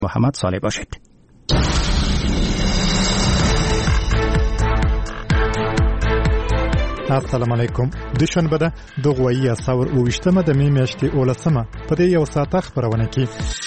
محمد صالح باشید. السلام علیکم. دوشنبه ده 2028 د می میاشتې 18 په دې یو ساعت خبرونه کې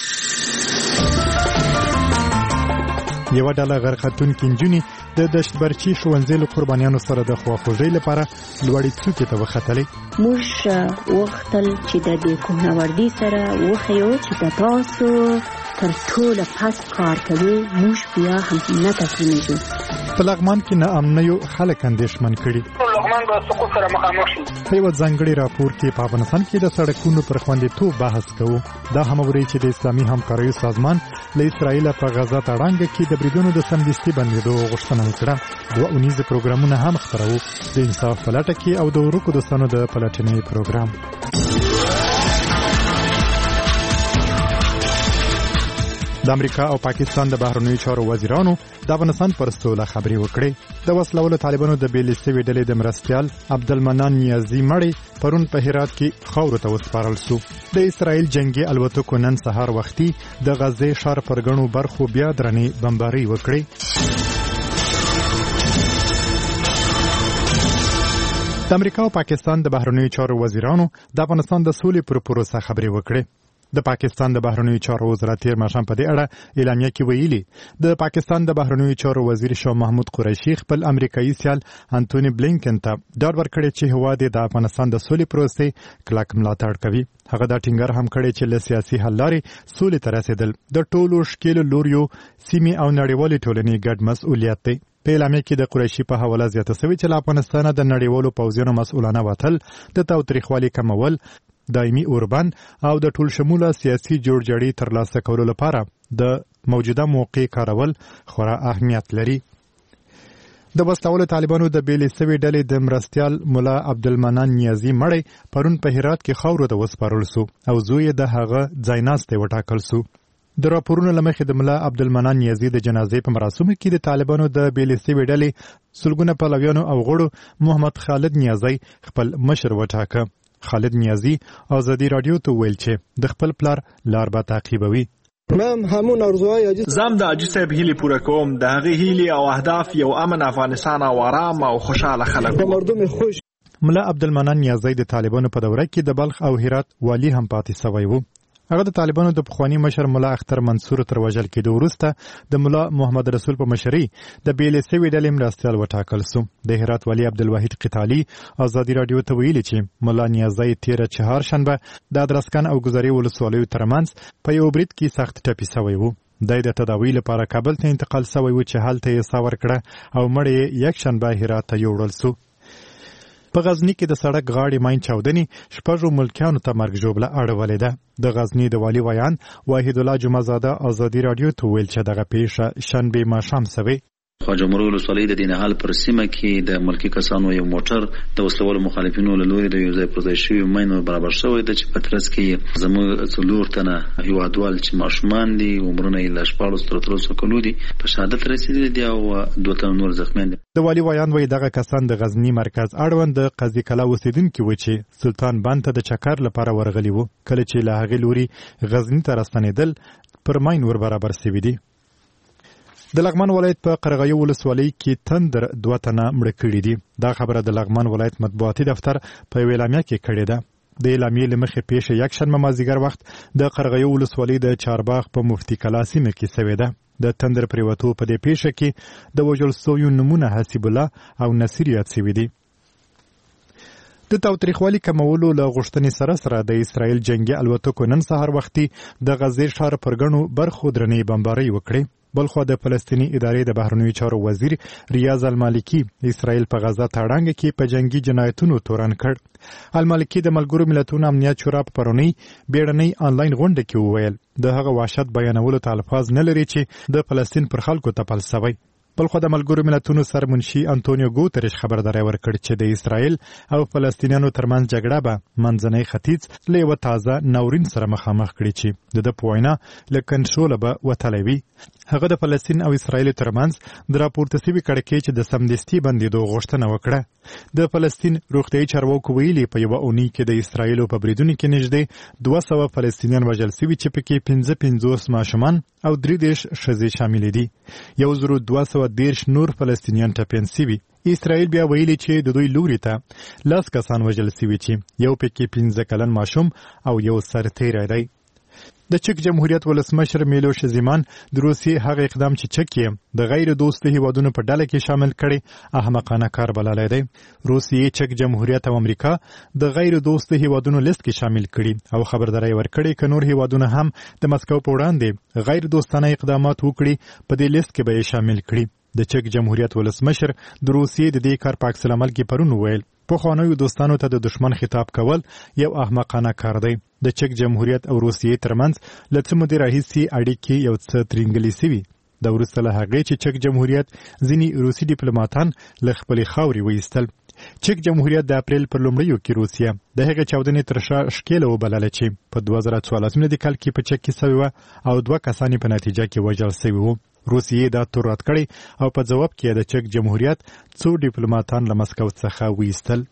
یو ډله غرقتونکي نجونې د دشتبرچی ښوونځي له قربانیانو سره د خواخوږۍ لپاره لوړې څوکې ته وختلې. موږ وختل چې د دې کوهنوردي سره وښیو چې تاسو تر ټولو پس کار کوي، موږ بیا هم نه تسلیمیږو. په لغمان کې ناامنیو خلک اندېښمن کړي. لغمان به سقوط سره مخامخ شي. په یو ځانګړي راپور کې په افغانستان کې د سړکونو پر خوندیتوب بحث کوو. دا هم اوري چې د اسلامي همکاریو سازمان له اسرائیل په غزا تړانګ کې د بریدونو د سمدستي بندېدو غوښتنه وکړه. دوه اونیز پروګرامونه هم خپروو، د انصاف په لټه کې او د ورکو دوستانو د پلټنې پروګرام. د امریکا او پاکستان د بهرنیو چارو وزیرانو د افغانستان پر سوله خبرې وکړې. د وسلوالو طالبانو د بیلې سوي ډلې د مرستیال عبدالمنان نیازي مړی پرون په هرات کې خاورو ته وسپارل شو. د اسرائیل جنگي الوتکو نن سهار وختي د غزې ښار پر ګڼو برخو بیا درنې بمبارۍ وکړې. د امریکا او پاکستان د بهرنیو چارو وزیرانو د افغانستان د سولې پر پروسه خبرې وکړې. د پاکستان د بهرنیو چارو وزارت تیر ماښام په دې اړه اعلامیه کې ویلي د پاکستان د بهرنیو چارو وزیر شاه محمود قریشي خپل امریکایي سیال انټونی بلینکن ته ډاډ ورکړی چې هیواد د افغانستان د سولې پروسې کلک ملاتړ کوي. هغه دا ټینګار هم کړی چې له سیاسي حل لارې سولې ته رسیدل د ټولو ښکېلو لوریو سیمې او نړیوالې ټولنې ګډ مسؤلیت دی. په اعلامیه کې د قریشي په حواله زیاته شوې چې له افغانستانه د نړیوالو پوځیانو مسؤلانه وتل، د تاوتریخوالي کمول، دایمي اوربند او د ټول شموله سیاسي جوړجاړي ترلاسه کولو لپاره د موجوده موقع کارول خورا اهمیت لري. د وسلوالو طالبانو د بیلې سوي ډلې د مرستیال مولا عبدالمنان نیازي مړی پرون په هرات کې خاورو ته وسپارل شو او زوی د هغه ځایناستې وټاکل شو. د راپورونو له مخې د مولا عبدالمنان نیازي د جنازې په مراسمو کې د طالبانو د بیلې سوي ډلې سلګونه پلویانو او غړو محمد خالد نیازي خپل مشر وټاکه. خالد نیازي ازادي رادیو ته ویل چې د خپل پلار لار به تعقیبوي. زم د اجي صاحب هیلې پوره کوم، د هغې هیلې او اهداف یو امن افغانستان او آرام او خوشاله خلک. مولا عبدالمنان نیازي د طالبانو په دوره کې د بلخ او هرات والی هم پاتې شوی و. هغه د طالبانو د پخوانی مشر مولا اختر منصور تر وژل کېدو وروسته د مولا محمد رسول په مشرۍ د بیلې سوي ډلې مرستیال وټاکل شو. د هرات والی عبدالواحد قتالي ازادي رادیو ته ویلي چې مولا نیازي تیره چهارشنبه د ادرسکن او ګذرې ولسوالیو ترمنځ په یو برید کې سخت ټپي شوی و. د تداوی لپاره کابل ته انتقال شوی و چې هلته یې ساه ورکړه او مړی یې یکشنبه هرات ته یوړل شو. په غزنی کې د سړک غاړې ماین چاودنې شپږو ملکیانو ته مرګ ژوبله اړولې ده. د غزنی د والي ویان واحد الله جمعزاده ازادي رادیو ته ویل چې دغه پیښه شنبه ماښام شوې. خواجه مرو ولسوالۍ د دینهال پر سیمه کې د ملکي کسانو یو موټر د وسلوالو مخالفینو له لوري د یو ځای پر ځای شوي ماینو برابر شوی ده چې په ترڅ کې زموږ څلور تنه هیوادوال چې ماشومان دي عمرونه یې له 14 تر 13 کلو دي په شهادت رسېدلي دي او 2 تنه نور زخمیان دي. د والي ویان وایي دغه کسان د غزنی مرکز اړوند د قاضي کلا اوسیدونکي و چې سلطان بند ته د چکر لپاره ورغلي وو. کله چې له هغې لوري غزنی ته راستنېدل پر ماین ور برابر شوي دي. د لغمان ولایت په قرغیو ولسوالۍ کې تندر 2 تنه مړه کړي دي. دا خبره د لغمان ولایت مطبوعاتي دفتر په یوه اعلامیه کې کړې ده. د اعلامیې له مخې پیښه یکشنبه مازدیګر وخت د قرغیو ولسوالۍ د چارباغ په مفتي کلا سیمه کې شوې ده. د تندر پریوتو په دې پیښه کې د وژل شویو نومونه حسیب الله او نصیر یاد شوي دي. د تاوتریخوالي کمولو له غوښتنې سره د اسرائیل جنگي الوتکو نن سهار وختي د غزې ښار پر ګڼو برخو درنې بمبارۍ وکړې. بلخو د فلسطینی ادارې د بهرنیو چارو وزیر ریاض المالکی اسرائیل په غزا تړانګ کې په جنگي جنایتونو تورن کړ. المالکی د ملګرو ملتونو امنیت شورا په پرونی بیړنۍ آنلاین غونډه کې وویل د هغه وحشت بیانولو ته الفاظ نه لري چې د فلسطین پر خلکو تپل شوی. بل خو د ملګرو ملتونو سرمنشي انټونیو ګوتریش خبرداري ورکړ چې د اسرائیل او فلسطینیانو ترمنځ جګړه به منځنی ختیځ له یو تازه ناورین سره مخامخ کړي چې د پوینا له کنټرول به وتلی وي. هغه د فلسطین او اسرائیل ترمنځ د راپورته شوي کړکېچ د سمدستي بندېدو غوښتنه وکړه. د فلسطین روغتیايي چارواکو ویلي په یوه اونۍ کې د اسرائیلو په بریدونو کې نږدې 200 فلسطینیان وژل شوي چې پکې 55 ماشومان او 33 ښځې شاملې دي. 1213 نور فلسطینیان ټپیان شوي. اسرائیل بیا ویلي چې د دوی لوري ته 10 کسان وژل شوي چې یو پکې 15 کلن ماشوم او یو سرتیری دی. د چک جمهوریت ولسمشر میلوش زیمان د روسیې هغه اقدام چې چک یې د غیر دوستو هیوادونو په ډله کې شامل کړي احمقانه کار بللی دی. روسیې چک جمهوریت او امریکا د غیر دوستو هیوادونو لیست کې شامل کړي او خبرداری ورکړي که نور هیوادونه هم د مسکو په وړاندې غیر دوستانه اقدامات وکړي په دې لیست کې به یې شامل کړي. د چک جمهوریت ولسمشر د روسیې د دې کار په عکس العمل کې پرون وویل پخوانیو دوستانو ته د دشمن خطاب کول یو احمقانه کار دی. د چک جمهوریت او روسیې ترمنځ له څه مودې راهیسې اړیکې یو څه ترینګلې سوي. د وروسته له هغې چې چک جمهوریت ځینې روسي ډیپلوماتان له خپلې خاورې وایستل. چک جمهوریت د اپریل پر لومړیو کې روسیه د هغې چاودنې تر شا ښکېله وبلله چې په 2014 کال کې په چک کې سوې وه او 2 کسان په نتیجه کې وژل سوي وو. روسیې دا تور رد کړی او په ځواب کې د چک جمهوریت څو ډیپلوماتان له مسکو څخه وایستل.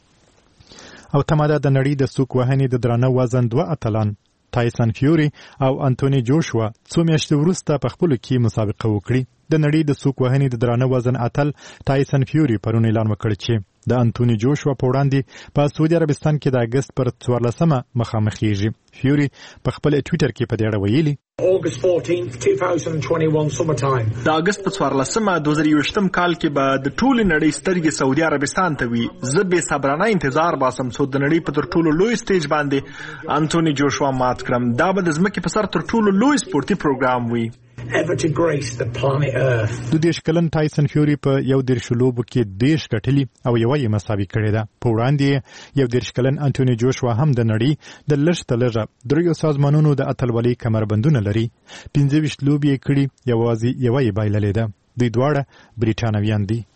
او تماده د نړۍ د سوک وهنې د درانه وزن 2 اتلان تایسن فیوري او انټونی جوشوا څو میاشتې وروسته په خپلو کې مسابقه وکړي. د نړۍ د سوک وهنې د درانه وزن اتل تایسن فیوري پرون اعلان وکړ چې د انټونی جوشوا په وړاندې په سعودي عربستان کې د اګست پر 14 مخامخېږي. فیوري په خپل ټویټر کې په دې اړه ویلي August 14th 2021 summertime د اګست په 14 2021 کال کې به د ټولې نړۍ سترګې سعودي عربستان ته وي. زه به صبرانه انتظار باسم څو د نړۍ په تر ټولو لوی سټیج باندې انټونی جوشوا مات کړم. دا به د ځمکې په سر تر ټولو لوی سپورتي پروګرام وي. ever to grace the planet Earth. د 10 کلن تایسن فیوري په 11 لوبو کې 10 ګټلي او یو یې مساوي کړې ده. په وړاندې یو 10 کلن انټونی جوشوا هم د نړۍ د لږ لږه دریو سازمانونو د اتلولۍ کمربندونه لري. 15 لوبې یې کړي یوازې یو یې بایللې ده. دوی دواړه بریټانویان دي.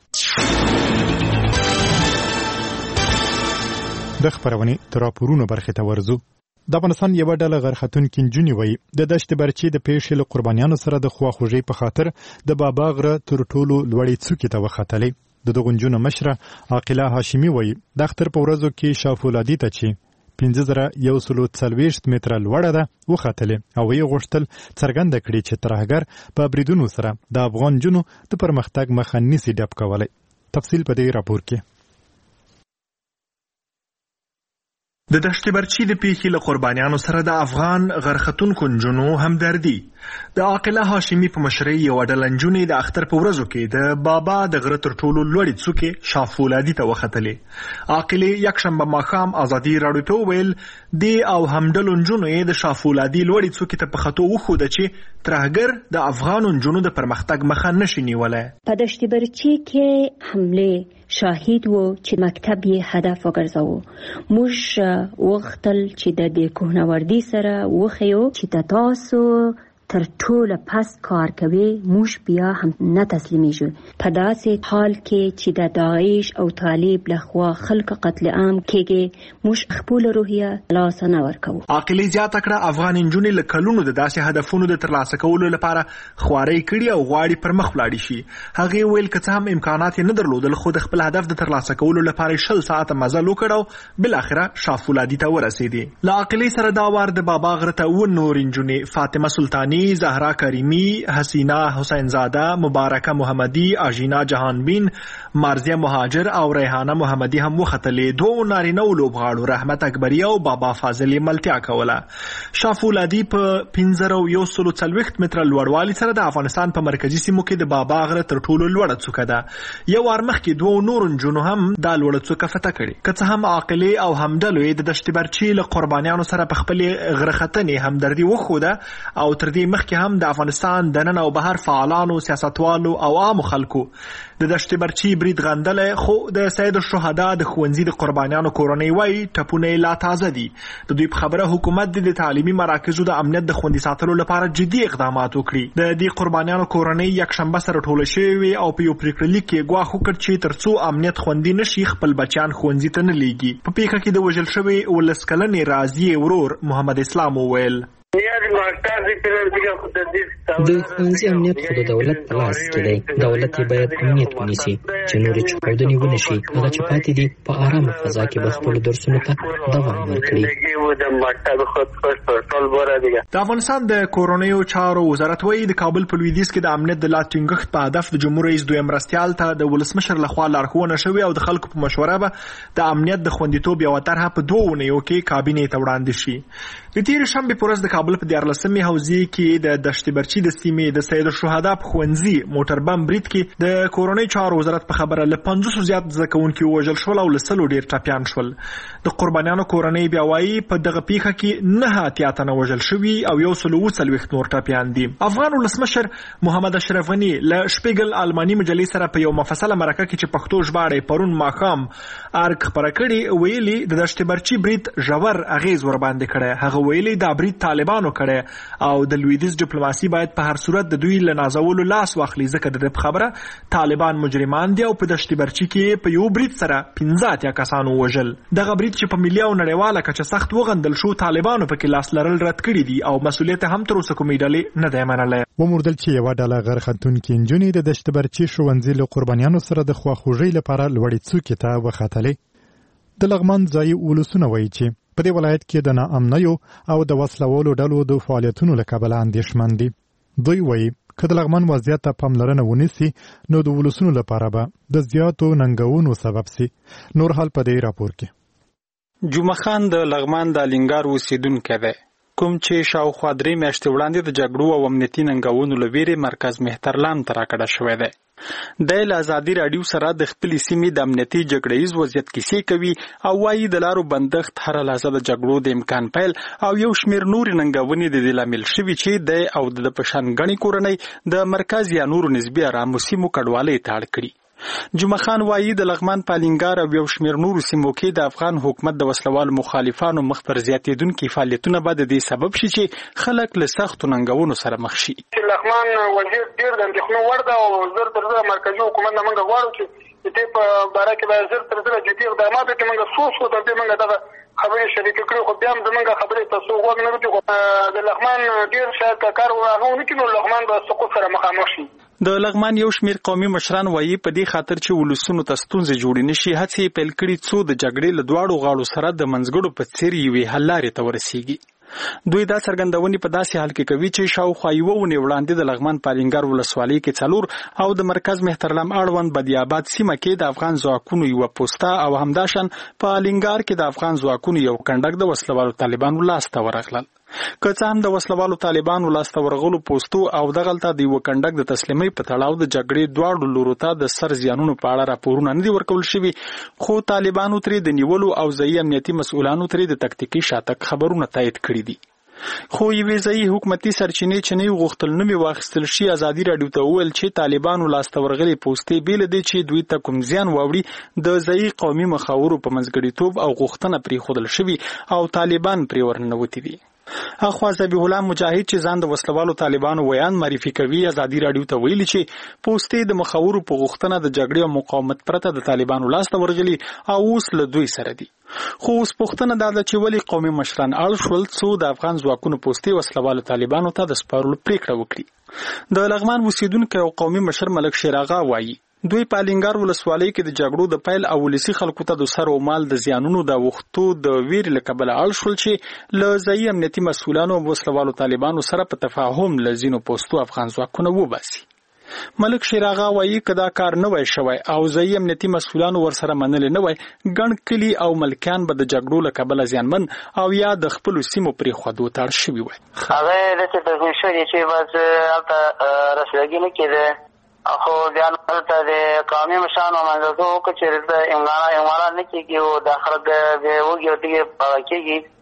د خپرونې تر راپورونو برخې ته ورځو. د افغانستان یوه ډله غرختونکي نجونې وایي د دشت برچې د پیښې له قربانیانو سره د خواخوږۍ په خاطر د بابا غره تر ټولو لوړې څوکې ته وختلې. د دغو نجونو مشره عاقله هاشمي وایي د اختر په ورځو کې شافولادي ته چې 5140 متره لوړه ده وختلې او یې غوښتل څرګنده کړي چې ترهګر په بریدونو سره د افغان نجونو د پرمختګ مخه نشي ډب کولی. تفصیل په دې راپور کې. د دشت برچې د پیښې له قربانیانو سره د افغان غرختونکو نجونو همدردي. د عاقله هاشمي په مشرۍ یوه ډله نجونې د اختر په ورځو کې د بابا د غره تر ټولو لوړې څوکې شافولادي ته وختلې. عاقلې یکشنبه ماښام ازادي راډیو ته وویل دې او همډلو نجونو یې د شافولادي لوړې څوکې ته په خطو وښوده چې ترهګر د افغانو نجونو د پرمختګ مخه نشي نیولی. په دشت برچې کې حمله شاهد و چې مکتب یې هدف وګرځاوه. موږ وغوښتل چې د دې کوهنوردي سره وښیو چې تاسو تر ټوله پس کار کوي موږ بیا هم نه تسلیمیږو. په داسې حال کې چې د داعش او طالب لخوا خلک قتل عام کېږي موږ خپل روحیه لاس نه ورکوو. عاقلې زیاته کړه افغان نجونې له کلونو د داسې هدفونو د ترلاسه کولو لپاره خوارۍ کړي او غواړي پر مخ ولاړې شي. هغې ویل که څه هم امکانات یې نه درلودل خو د خپل هدف د ترلاسه کولو لپاره 20 ساعته مزل وکړ او بالاخره شافولادي ته ورسېدې. له عاقلې سره دا وار د بابا غره ته اووه نورې نجونې فاطمه سلطاني، زهرا کریمی، حسینا حسین زاده، مبارکه محمدی، آژینا جهانبین، مارزیه مهاجر او ریحانه محمدی هم وختلې. دوه نارینه لوبغاړو رحمت اکبری او بابا فاضل ملتیا کوله. شافولادي په 5140 متره لوړوالي سره د افغانستان په مرکزي سیمو کې د بابا غره تر ټولو لوړه څوکه ده. یو وار مخکې دوه نور نجونو هم دا لوړه څوکه فتح کړې. که څه هم عاقلې او همډلو د دشت برچې له قربانیانو سره په خپلې غره ختنې همدردي وښوده او تر دې جګړې مخکې هم د افغانستان د نن او بهر فعالانو، سیاستوالو او عامو خلکو د دشت برچي برید غندلې، خو د سید الشهدا د ښوونځي د قربانیانو کورنۍ وایي ټپونه لا تازه دي. د دوی په خبره حکومت د تعلیمي مراکزو د امنیت د خوندي ساتلو لپاره جدي اقدامات وکړي. د دې قربانیانو کورنۍ یکشنبه سره ټوله شوې او په یو پریکړه لیک کې ګواښ وکړ چې ترڅو امنیت خوندي نشي خپل بچیان ښوونځي ته نه لیږي. په پیښه کې د وژل شوي 19 کلنې راضیې ورور محمد اسلام وویل د ښوونځي امنیت خو د دولت په لاس کې دی. دولت یې باید امنیت ونیسي چې نورې چاودنې ونه شي. هغه چې پاتې دي په آرامه فضا کې به خپلو درسونو ته دوام ورکړي. د افغانستان د کورنیو چارو وزارت وایي د کابل په لویدیځ کې د امنیت د لا ټینګښت په هدف د جمهور رئیس دویم مرستیال ته د ولسمشر لخوا لارښوونه شوې او د خلکو په مشوره به د امنیت د خوندیتوب یوه طرحه په 2 اونیو کې کابینې ته وړاندې شي. د تېرې شنبې په ورځ د کابل په 14مې حوزې کې د دشت برچي د سیمې د سید الشهدا په ښوونځي موټر بم برید کې د کورنۍ چارو وزارت په خبره له 500 زیات زده کوونکي وژل شول او له 100 ډېر ټپیان شول. د قربانیانو کورنۍ بیا وایي په دغه پیښه کې 9 اتیا تنه وژل شوي او 140 نور ټپیان دي. افغان ولسمشر محمد اشرف غني له شپیګل آلماني مجلې سره په یو مفصله مرکه کې چې پښتو ژباړه پرون ماښام ارګ خبره کړې ویلي د دشت برچي برید ژور اغیز ور باندې کړی. هغه ویلي دا برید طالبانو کړی او د لویدیځ ډیپلوماسي باید په هر صورت د دوی له نازولو لاس واخلي ځکه د خبره طالبان مجرمان دي او په دشت برچي کې په یو برید سره 15 کسانو وژل. دغه برید چې په ملي او نړیواله کچه سخت وغندل شو طالبانو پکې لاس لرل رد کړي دي او مسؤلیت هم تر اوسه کومې ډلې نه دی منلی. وموردل چې یوه ډله غرختونکې نجونې د دشت برچي ښوونځي له قربانیانو سره د خواخوږۍ لپاره لوړې څوکې ته وختلې. د لغمان ځایي ولسونه وایي چې په دې ولایت کې د ناامنیو او د وسلوالو ډلو د فعالیتونو له کبله اندېښمن دي. دوی وایي که د لغمان وضعیت ته پاملرنه ونیسي نو د ولسونو لپاره به د زیاتو ننګونو سبب سي. نور حال په دې راپور کې. جمعه خان د لغمان د الینګار اوسیدونکی دی کوم چې شاوخوا 3 میاشتې وړاندې د جګړو او امنیتي ننګونو له ویرې مرکز مهترلام ته راکډه شوی دی. د ازادي راډیو سره د خپلې سیمې د امنیتي جګړهیز وضعیت کیسې کوي او وایي د لارو بندښت هر لحظه د جګړو د امکان پیل او یو شمیر نورې ننګونې د دې لامل شوي چې د او د پشان غني کورنۍ د مرکز یا نورو نسبي آرامو سیمو کډوالۍ ته اړ کړي. جمعه خان وایي د لغمان پالینګار او یو شمیر نورو سیمو کې د افغان حکومت د وسلوال مخالفانو مخ پر زیاتېدونکي فعالیتونه به د دې سبب شي چې خلک له سختو ننګونو سره مخ شي. لغمان وضعیت ډېر د اندېښنو وړ ده او زر تر زره مرکزي حکومت نه موږ غواړو چې د دې په باره کې باید زر تر زره جدي اقدامات وکړي. موږ څو تر دې موږ دغه خبرې شریکې کړې خو بیا هم زموږ خبرې تاسو غوږ نه ورځي. د لغمان ډېر شاید کار هغه ونه کړي نو لغمان به سقوط سره مخامخ شي. د لغمان یو شمیر قومي مشران وایي په دې خاطر چې ولسونو ته ستونزې جوړې نشي هڅې پیل کړي څو د جګړې له دواړو غاړو سره د منځګړو په څیر یوې حل لارې ته ورسیږي. دوی دا څرګندونې په داسې حال کې کوي چې شاوخوا یوه اونۍ وړاندې د لغمان پالینګار ولسوالۍ کې 4 او د مرکز مهترلام اړوند بدیاباد سیمه کې د افغان ځواکونو یوه پوسته او همداشان په الینګار کې د افغان ځواکونو یو کنډک د وسلوالو طالبانو لاسته ورغلل. که څه هم د وسلوالو طالبانو لاسته ورغلو پوستو او دغلته د یوه کنډک د تسلیمۍ په تړاو د جګړې دواړو لورو ته د سر زیانونو په اړه راپورونه نه دي ورکول شوي خو طالبانو ترې د نیولو او ځایي امنیتي مسؤلانو ترې د تکتیکي شاتګ خبرونه تایید کړي دي. خو یوې ځایي حکومتي سرچینې چې نه یې غوښتل نومې واخیستل شي ازادي راډیو ته وویل چې طالبانو لاسته ورغلې پوستې بې له دې چې دوی ته کوم زیان واوړي د ځایي قومي مخاورو په منځګړیتوب او غوښتنه پرېښودل شوي او طالبان پرې ورننوتي دي. اخوا ذبیح الله مجاهد چې ځان د وسلوالو طالبانو ویان معرفي کوي ازادي راډیو ته ویلي چې پوستې د مخاورو په غوښتنه د جګړې او مقاومت پرته د طالبانو لاسته ورغلي او اوس له دوی سره دي. خو اوس پوښتنه دا ده چې ولې قومي مشران اړ شول څو د افغان ځواکونو پوستې وسلوالو طالبانو ته د سپارلو پریکړه وکړي. د لغمان اوسیدونکی او قومي مشر ملک شیر آغا وایي دوی په الینګار ولسوالۍ کې د جګړو د پیل او ولسي خلکو ته د سر او مال د زیانونو د وختو د ویرې له کبله اړ شول چې له ځایي امنیتي مسؤلانو او وسلوالو طالبانو سره په تفاهم له ځینو پوستو افغان ځواکونه وباسي. ملک شیر آغا وایي که دا کار نه وای شوی او ځایي امنیتي مسؤلانو ورسره منلې نه وای ګڼ کلي او ملکیان به د جګړو له کبله زیانمن او یا د خپلو سیمو پرېښودو ته اړ شوي وای. هغه داسې تصمیم شوی چې بس هلته رسیدګي نه کېده خو بیا هلته د قومي مشرانو منځګړو وکړو چې دلته امارات نه کېږي او دا خلک د وږي او تږي پاغه کېږي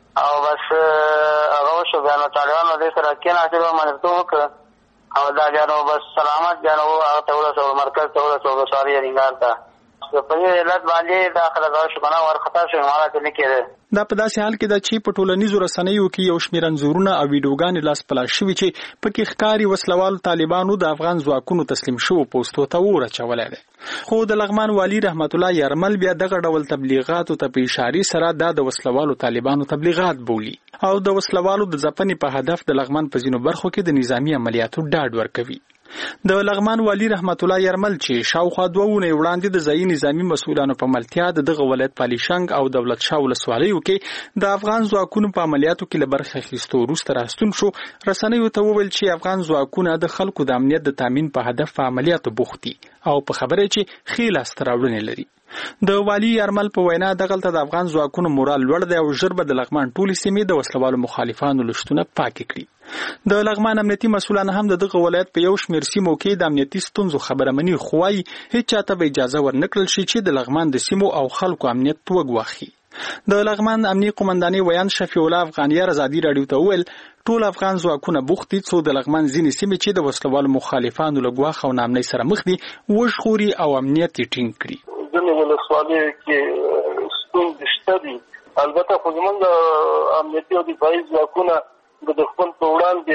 او بس هغه وشو بیا نو طالبانو دې سره کېناستل او منځته وکړه او دا جانو بس سلامت جانو هغه ته ورسول مرکز ته ورسول ساري رنګار ته په دې علت باندې دا خلک شو کنه ورخطا شو مالات نه کېده. دا په داسې حال کې ده چې په ټولنیزو رسنیو کې یو شمېر انځورونه او ویډیوګانې لاس په لاس شوي چې پکې ښکاري وسلوالو طالبانو د افغان ځواکونو تسلیم شوو پوستو ته اور اچولی دی. خو د لغمان والي رحمت الله یرمل بیا دغه ډول تبلیغاتو ته په اشارې سره دا د وسلوالو طالبانو تبلیغات بولي او د وسلوالو د ځپنې په هدف د لغمان په ځینو برخو کې د نظامي عملیاتو ډاډ ورکوي. د لغمان والي رحمت الله یرمل چې شاوخوا 2 ونې وړاندې د ځایي نظامي مسؤلانو په ملتیا دغه ولایت پالیشنګ او دولت شاه ولسوالیو کې د افغان ځواکونو په عملیاتو کې له برخې اخیستو وروسته راستون شو، رسنیو ته وویل چې افغان ځواکونه د خلکو د امنیت د تامین په هدف په عملیاتو بوخت دي او په خبره چې ښې لاسته راوړنې لري. د والي یرمل په وینا دغلته د افغان ځواکونو مورال لوړ دی او ژر به د لغمان ټولې سیمې د وسلوالو مخالفانو لشتونه پاکې کړي. د لغمان امنیتي مسؤلان هم د دغه ولایت په یو شمېر سیمو کې د امنیتي ستونزو خبره مني، خو وايي هیڅ چاته به اجازه ورنکړل شي چې د لغمان د سیمو او خلکو امنیت وګواخي. د لغمان امنیتي قومندانۍ ویان شفیع الله افغانیار ازادي راډیو ته وویل ټول افغان ځواکونه بوخت دي څو د لغمان ځینې سیمې چې د وسلوالو مخالفانو له ګواښ او ناامنۍ سره مخ دي وژغوري او امنیت یې ټینګ کړي. ځینې ولسوالیو کې ستونزې شته دي، البته خو زموږ د امنیتي او دفاعي ځواکونه د دښمن په وړاندې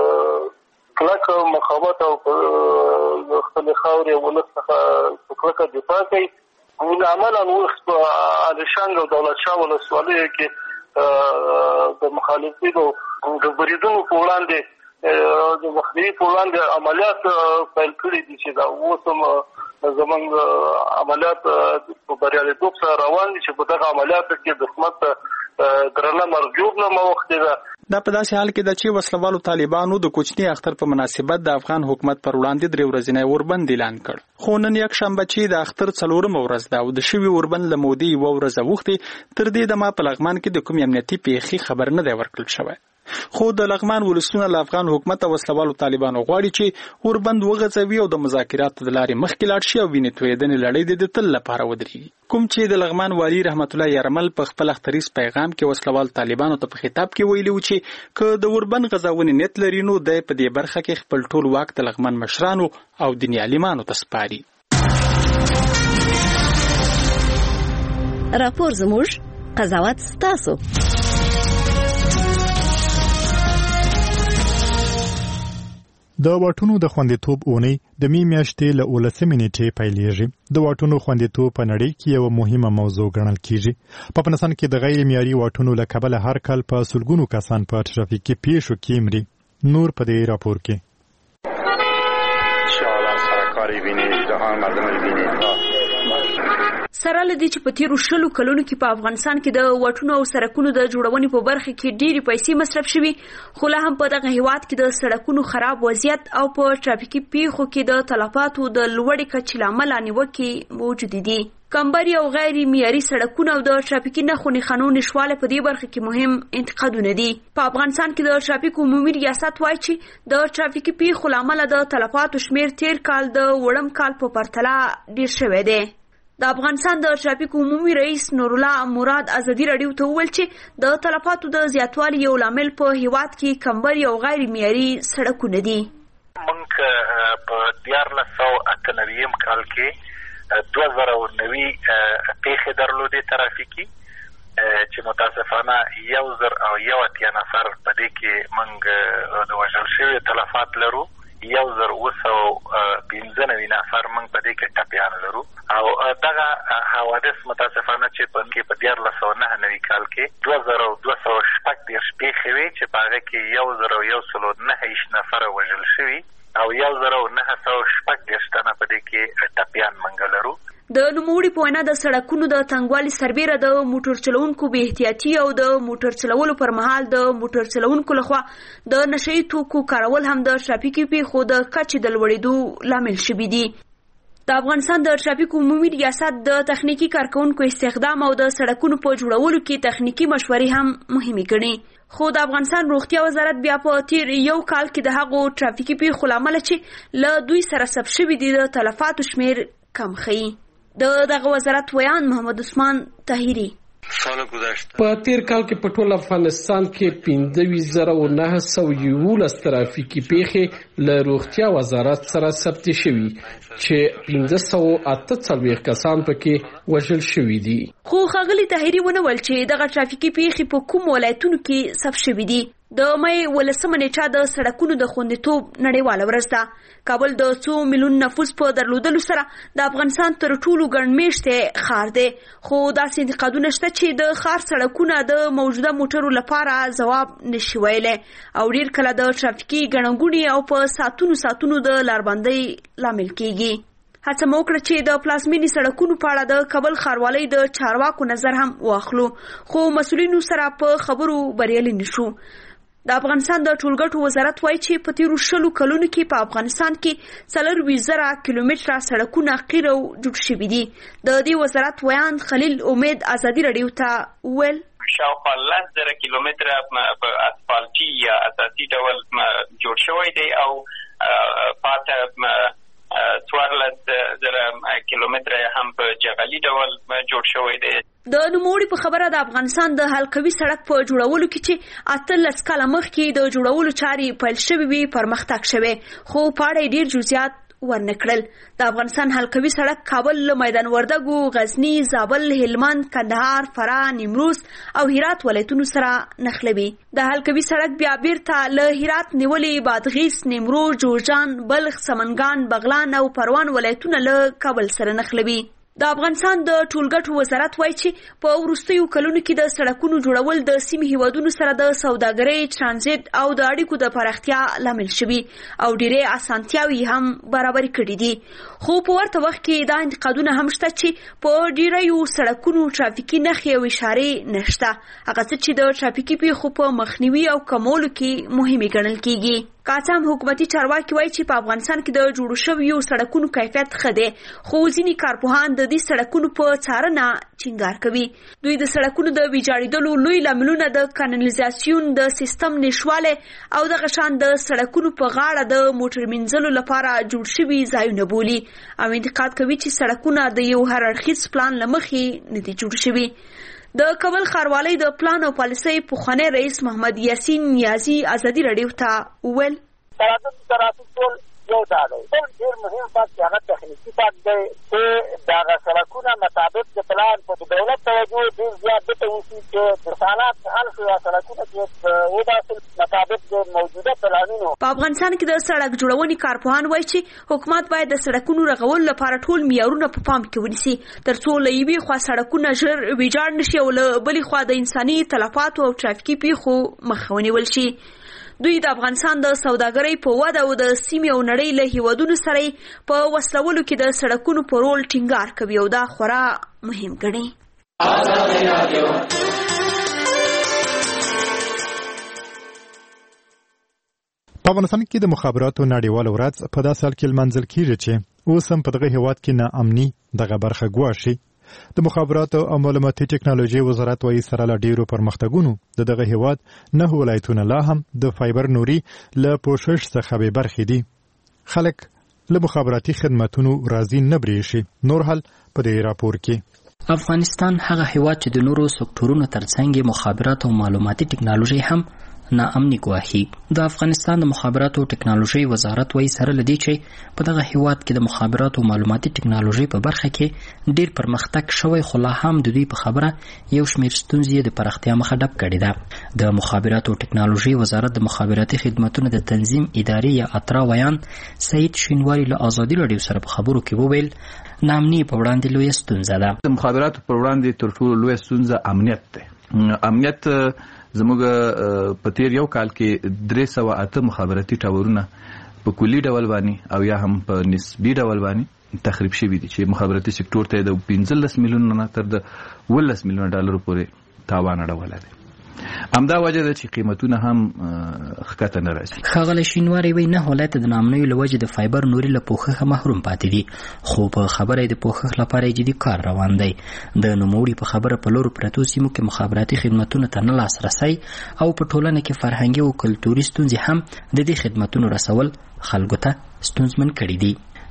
کلکه مقاومت او خپلې خاورې ولس څخه په کلکه دفاع کوي. عملاً اوس په عالیشنګ او دولت شاه ولسوالیو کې د مخالفینو د بریدونو په وړاندې د مخنیوي په وړاندې عملیات پیل کړي دي چې دا اوس هم زموږ عملیات په بریالیتوب سره روان دي چې په دغه عملیاتو کې دښمن ته درنه مرجوبنامه وختي ده. دا په داسې حال کې ده چې وسلوالو طالبانو د کوچني اختر په مناسبت د افغان حکومت پر وړاندې 3 ورځنی اوربند اعلان کړ. خو نن یکشنبه چې د اختر 4مه ورځ ده او د شوي اوربند له مودې 1 ورځ اوښتې، تر دې دمه په لغمان کې د کوم امنیتي پیښې خبر نه دی ورکړل شوی. خو د لغمان ولسونه له افغان حکومت او وسلوالو طالبانو غواړي چې اوربند وغځوي او د مذاکراتو د لارې مخکې لاړ شي او وینې تویېدنې لړۍ د تل لپاره ودرېږي. کوم چې د لغمان والي رحمت الله یرمل په خپل اختریز پیغام کې وسلوال طالبانو ته په خطاب کې ویلي و چې که د اوربند غځونې نیت لري نو دی په دې برخه کې خپل ټول واک د لغمان مشرانو او دیني عالمانو ته سپاري. راپور زموږ، قضاوت ستاسو. د واټونو د خوندیتوب اونۍ د می میاشتې له 19 نیټې پیلېږي. د واټونو خوندیتوب په نړۍ کې یو مهمه موضوع ګڼل کیږي. په افغانستان کې د غیر معیاري واټونو له کبله هر کال په سلګونو کسان په ټرافیکي پیښو کې مري. نور په دې راپور کې سره لدی چې په تیرو 20 کلونو کې په افغانستان کې د واټونو او سړکونو د جوړونې په برخه کې ډېری پیسې مصرف شوي، خو لا هم په دغه هیواد کې د سړکونو خراب وضعیت او په ټرافیکي پیښو کې د تلفاتو د لوړې کچې لامل نیوکې موجود دي. کمبري او غیر معیاري سړکونه او د ټرافیکي نښو نښانو نشواله په دې برخه کې مهم انتقادونه دي. په افغانستان کې د ټرافیک عمومي ریاست وایي چې د ټرافیکي پیښو لامل د تلفاتو شمیر تیر کال د وړم کال په پرتله ډیر شوی دی. د افغانستان د ټرافیک عمومي رئیس نورالله مراد ازادي راډیو ته وویل چې د تلفاتو د زیاتوالي یو لامل په هیواد کې کمبري او غیر معیاري سړکونه دي. موږ په 1498 کال کې 2009 پیښې درلودې ترافیکي چې متاسفانه 1,001 نفر په دې کې موږ د وژل شوي تلفات لرو، 1,295 نفر موږ په دې کې ټپیان لرو او دغه حوادث متاسفانه چې په 1499 کال کې 2206 پیښې وې چې په هغه کې 1,109 نفر وژل شوي او 1,906 تنه په دې کې ټپیان موږ لرو. د نوموړي په وینا د سړکونو د تنګوالي سربیره د موټر چلوونکو بې احتیاطي او د موټر چلولو پر مهال د موټر چلوونکو لخوا د نشهیي توکو کارول هم د ټرافیکي پیښو د کچې د لوړېدو لامل شوي دي. د افغانستان د ټرافیک عمومي ریاست د تخنیکي کارکونکو استخدام او د سړکونو په جوړولو کې تخنیکي مشورې هم مهمې ګڼي. خو د افغانستان روغتیا وزارت بیا په تیر یو کال کې د هغو ټرافیکي پیښو له امله چې له دوی سره ثبت شوي دي د تلفاتو شمیر کم ښیي. دغه وزارت ویان محمد عثمان طاهري: په تیر کال کې په ټول افغانستان کې 15,911 ترافیکي پیښې له روغتیا وزارت سره ثبت شوي چې 1548 کسان پکې وژل شوي دي. خو ښاغلي طاهري ونویل چې دغه ترافیکي پیښې په کوم ولایتونو کې ثبت شوي دي. د مې 18 نیټه د سړکونو د خوندیتوب نړیواله ورځ ده. کابل د 2 میلیون نفوس په درلودلو سره د افغانستان تر ټولو ګڼ میشته ښار دی. خو داسې انتقادونه شته چې د ښار سړکونه د موجوده موټرو لپاره ځواب نشي ویلی او ډیر کله د ترافیکي ګڼهګوڼې او په ساعتونو د لاربندۍ لامل کیږي. هڅه مو وکړه چې د پلازمینې سړکونو په اړه د کابل ښاروالۍ د چارواکو نظر هم واخلو، خو مسؤلینو سره په خبرو بریالي نشو. د افغانستان د ټولګټو وزارت وایي چې په تیرو 20 کلونو کې په افغانستان کې 40,000 کیلومتره سړکونه قیر او جوړ شوي دي. د دې وزارت ویان خلیل امید ازادي رادیو ته وویل شاوخوا 10,000 کیلومتره په اسفالټي یا اساسي ډول جوړ شوی دی او پاته 14,000 کیلومتره هم په جغلي ډول جوړ شوی دی. د نوموړي په خبره د افغانستان د حلقوي سړک په جوړولو کې چې 18 کاله مخکې د جوړولو چارې پیل شوې وي پرمختګ شوی، خو په اړه ډیر جزئیات ورنکړل. د افغانستان حلقوي سړک کابل له میدان وردګو، غزنی، زابل، هلمند، کندهار، فراه، نیمروز او هرات ولایتونو سره نښلوي. د حلقوي سړک بیا بیرته له هرات نیولې بادغیس، نیمروز، جوزجان، بلخ، سمنګان، بغلان او پروان ولایتونه له کابل سره نښلوي. د افغانستان د ټولګټو وزارت وایي چې په وروستیو کلونو کې د سړکونو جوړول د سیمې هیوادونو سره د سوداګرۍ، ترانزیت او د اړیکو د پراختیا لامل شوي او ډېرې اسانتیاوې هم برابر کړي دي. خو په ورته وخت کې دا انتقادونه هم شته چې په ډېریو سړکونو ترافیکي نښې او اشارې نشته، هغه څه چې د ترافیکي پیښو په مخنیوي او کمولو کې مهمې ګڼل کیږي. کاڅام حکومتي چارواکي وایي چې په افغانستان کې د جوړو شویو سړکونو کیفیت ښه دی، خو ځینې کارپوهان د دې سړکونو په څارنه ټینګار کوي. دوی د سړکونو د ویجاړېدلو لوی لاملونه د کانالیزاسیون د سیستم نشواله او د غشان د سړکونو په غاړه د موټر منځلو لپاره جوړ شوي ځایونه بولي او انتقاد کوي چې سړکونه د یو هر اړخیز پلان له مخې نه دي جوړ شوي. د کابل ښاروالۍ د پلان او پالیسۍ پخوانی رئیس محمد یاسین نیازي ازادي رادیو ته وویل ترافیک ټول یو دا دی. بل ډېر مهم بحث چې هغه تخنیکي بحث دی چې دغه سړکونه مطابق د پلان په دولت توجه ډېر زیات دې ته وشي چې حالات حل شي یا سړکونه چې وداسې مطابق د موجوده پلانونو. په افغانستان کې د سړک جوړونې کارپوهان وایي چې حکومت باید د سړکونو رغولو لپاره ټول معیارونه په پام کې ونیسي ترڅو له یوې خوا سړکونه ژر ویجاړ نشي او له بلې خوا د انساني تلفاتو او ترافیکي پیښو مخه ونیول شي. دوی د افغانستان د سوداګرۍ په وده او د سیمې او نړۍ له هیوادونو سره په وصلولو کې د سړکونو په رول ټینګار کوي او دا خورا مهم ګڼي. په افغانستان کې د مخابراتو نړیواله ورځ په داسې حال کې لمانځل کیږي چې اوس هم په دغه هیواد کې ناامني دغه برخه ګواښي. د مخابراتو او معلوماتي ټکنالوژي وزارت وايي سره له ډیرو پرمختګونو دغه هیواد 9 ولایتونه لا هم د فایبر نوري له پوښښ څخه به برخې دي. خلک له مخابراتي خدماتونو راضي نه بریښي. نور حل په دې راپور کې. افغانستان هغه هیواد چې د نورو سکتورونو ترڅنګ مخابرات او معلوماتي ټکنالوژي هم ناامني ګواهي. د افغانستان د مخابراتو او ټکنالوژي وزارت وايي سره لدی چې په دغه هیواد کې د مخابراتو او معلوماتي ټکنالوژي په برخه کې ډیر پرمختګ شوی، خو لا هم د دوی په خبره یو شمېر ستونزې د پراختیا مخه ډب کړې ده. د مخابراتو او ټکنالوژي وزارت د مخابراتي خدماتو د تنظیم ادارې یا اترا ویان سعید شینواری له آزادي رادیو سره په خبرو کې وویل ناامني په وړاندې لوی ستونزه ده. د مخابراتو په وړاندې تر ټولو لوی ستونزه امنیت ده. امنیت زموږ په تیر یو کال کې 308 مخابراتي ټاورونه په کلي ډول باندې او یا هم په نسبي ډول باندې تخریب شوي دي چې مخابراتي سکتور ته د 15 میلیون نه تر د 18 میلیون ډالر پورې تاوان اړولی دی. همدا وجه ده چې قیمتونه هم ښکته نه راځي. ښاغلی شینواری وایي 9 ولایت د ناامنیو له وجې د فایبر نوري له پوښښه محروم پاتې دي، خو په خبره د پوښښ لپاره جدي کار روان دی. د نوموړي په خبره په لورو پرتو سیمو کې مخابراتي خدمتونو ته نه لاسرسی او په ټولنه کې فرهنګي او کلتوري ستونزې هم د دې خدمتونو رسول خلکو ته ستونزمن کړي دي.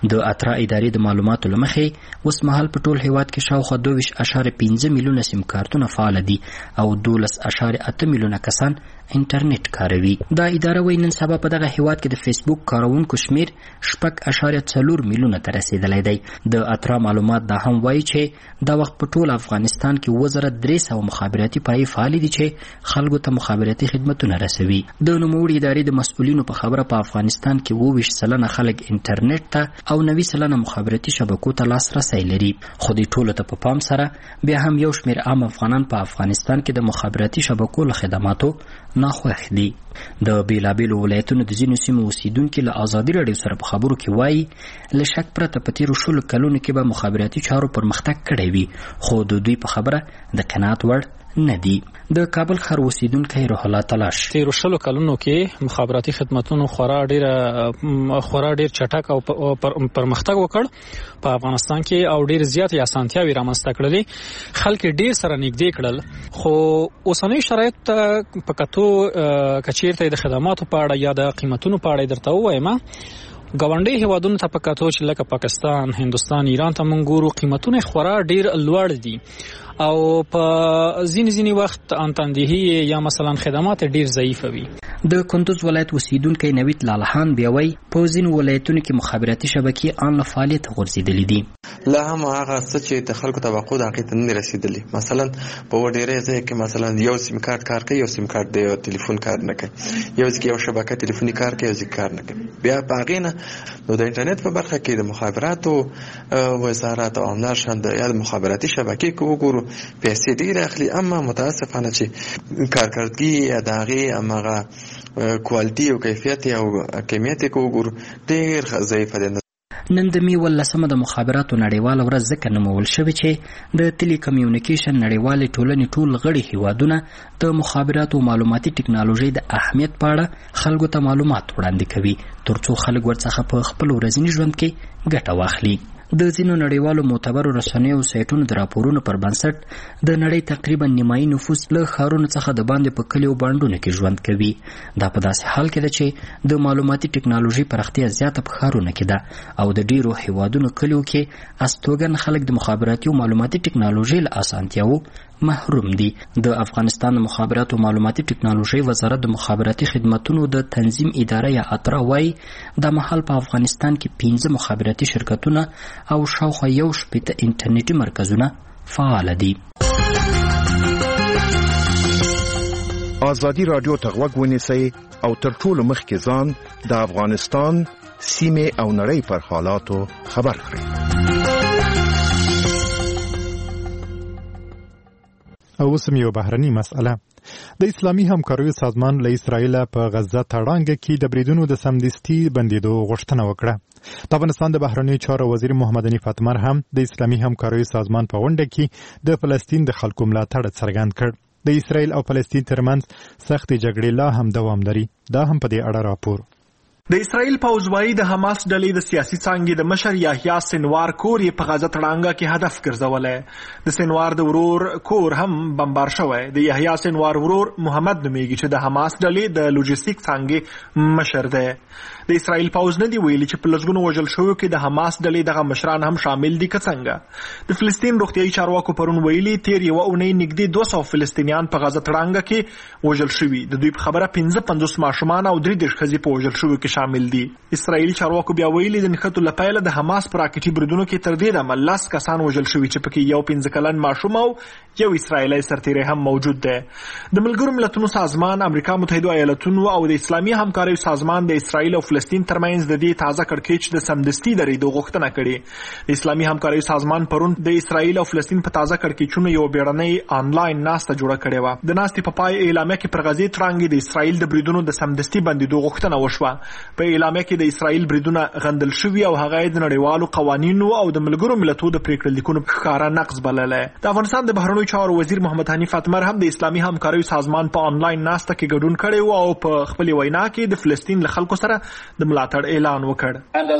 د اترا ادارې د معلوماتو لمخې اوس مهال په ټول هیواد کې شاوخوا 2.5 میلیونه سیم کارتونه فعال دي او 12.8 میلیونه کسان انټرنیټ کاروي. دا اداره وایي نن سبا په دغه هیواد کې د فیسبوک کارونکو شمیر 6.4 میلیونه ته رسیدلی دی. د اترا معلومات دا هم وایي چې دا وخت په ټول افغانستان کې 2300 مخابراتي پایې فعال دي چې خلکو ته مخابراتي خدمتونه رسوي. د نوموړي ادارې د مسؤلینو په خبره په افغانستان کې 22% خلک انټرنیټ ته او 90% مخابراتي شبکو ته لاسرسی لري. خو دې ټولو ته په پام سره بیا هم یو شمېر عام افغانان په افغانستان کې د مخابراتي شبکو له خدماتو ناخوښ دي. د بیلابیلو ولایتونو د ځینو سیمو اوسیدونکي له ازادي راډیو سره په خبرو کې وایي له شک پرته په تیرو 10 کلونو کې به مخابراتي چارو پرمختګ کړی وي، خو د دوی په خبره د قناعت وړ نه دي. د کابل ښار اوسیدونکی روح الله تلاش تیرو 10 کلونو کې مخابراتي خدماتونو خورا ډیر چټک او پرمختګ وکړ په افغانستان کې او ډیر زیات اسانتیاوي رامنځته کړلې، خلک ډیر سره نږدې کړل. خو اوسنۍ شرایط په کتو کچیرته د خدماتو په اړه یا د قیمتونو په اړه درته وایم، ګاونډي هیوادونو ته په کتو چې لکه پاکستان، هندوستان، ایران ته مونږ ګورو قیمتونه خورا ډیر لوړ دي او په ځینې وخت انتندهی یا مثلا خدمات ډیر ضعیف وي. د کندوز ولایت اوسیدونکی نوید لالهان بیا وایي په ځینو ولایتونو کې مخابراتي شبکې ان له فعالیت غورځېدلې دي. لا هم هغه څه چې د خلکو توقع د هغې ته نه رسېدلي. مثلا په ډېری ځای کې مثلا یو سیم کارت کار کوي، یو سیم کارت د ټلیفون کار نه کوي، یو ځای کې یو شبکه ټلیفوني کار کوي، یو ځای کار نه کوي. بیا په هغې نه نو د انټرنیټ په برخه کې د مخابراتو وزارت او همداشان د مخابراتي شبکې کې وګورو پیسې ډېرې اخلي، اما متاسفانه چې کارکردګي د هغې هماغه کوالټي او کیفیت او کمیت کې وګورو ډېر ضعیفه ده. نن د می 18 د مخابراتو نړیواله ورځ ځکه نومول شوې چې د ټیلی کمیونیکیشن نړیوالې ټولنې ټول غړي هیوادونه د مخابراتو او معلوماتي ټکنالوژي د اهمیت په اړه خلکو ته معلومات وړاندې کوي ترڅو خلک ورڅخه په خپل ورځني ژوند کې ګټه واخلي. د ځینو نړیوالو معتبرو رسنیو او سایټونو د راپورونو پر بنسټ د نړۍ تقریبا نیمایي نفوس له ښارونو څخه د باندې په کلیو بانډونو کې ژوند کوي. دا په داسې حال کې ده چې د معلوماتي ټکنالوژي پراختیا زیاته په ښارونو کې ده او د ډیرو هیوادونو کلیو کې استوګن خلک د مخابراتي او معلوماتي ټکنالوژي له اسانتیاوو محروم دي. د افغانستان د مخابراتو او معلوماتي ټکنالوژي وزارت د مخابراتي خدماتو د تنظیم اداره یا اترا وایي د مهال په افغانستان کې 15 مخابراتي شرکتونه او شاوخوا 1 انټرنیټي مرکزونه فعال دي. ازادي رادیو ته غوږ ونیسئ او تر ټولو مخکې ځان د افغانستان سیمې او نړۍ پر حالاتو خبر کړئ. او اوس یو بهرني مسأله. د اسلامي همکاریو سازمان له اسرائیل په غزه تړانګه کې د بریدونو د سمدستي بندیدو غوښتنه وکړه. د افغانستان د بهرنیو چارو وزیر محمد حنیف اتمر هم د اسلامي همکاریو سازمان په غونډه کې د فلسطین د خلکو ملاتړ څرګند کړ. د اسرائیل او فلسطین ترمنځ سختې جګړې لا هم دوام لري. دا هم په دې اړه راپور. د اسرائیل پوځ وايي د حماس ډلې د سیاسي څانګې د مشر یحیی سنوار کور یې په غزه تړانګه کې هدف ګرځولی. د سنوار د ورور کور هم بمبار شوی. د یحیی سنوار ورور محمد نومیږي چې د حماس ډلې د لوجستیک څانګې مشر دی. د اسرائیل پوځ نه دی ویلي چې په لږونو وژل شویو کې د حماس ډلې دغه مشران هم شامل دي که څنګه. د فلسطین روغتیایي چارواکو پرون ویلي تیر یوه اونۍ نږدې 200 فلسطینیان په غزه تړانګه کې وژل شوي. د دوی په خبره 55 ماشومان او 33 ښځې په وژل شویو کې شامل دي. اسرائیلي چارواکو بیا ویلي د نښتو له پیله د حماس په راکټي بریدونو کې تر دې دمه 10 کسان وژل شوي چې پکې یو 15 کلن ماشوم او یو اسرائیلي سرتیری هم موجود دی. د ملګرو ملتونو سازمان، امریکا متحده ایالتونو او د اسلامي همکاریو سازمان د اسرائیل او فلسطین ترمنځ د دې تازه کړکېچ د سمدستي درېدو غوښتنه کړې. د اسلامي همکاریو سازمان پرون د اسرائیل او فلسطین په تازه کړکېچونو یو بیړنۍ آنلاین ناسته جوړه کړې وه. د ناستې په پای اعلامیه کې پر غزې تړانګې د اسرائیل د بریدونو د سمدستي بندېدو غوښتنه وشوه. په اعلامیه کې د اسرائیل بریدونه غندل شوي او هغه د نړیوالو قوانینو او د ملګرو ملتونو د پریکړې لیکونو ښکاره نقض بللی. د افغانستان د بهرنیو چارو وزیر محمد حنیف اتمر هم د اسلامي همکاریو سازمان په آنلاین ناسته کې ګډون کړی و او په خپلې وینا کې د فلسطین له خلکو سره د ملاتړ اعلان وکړ.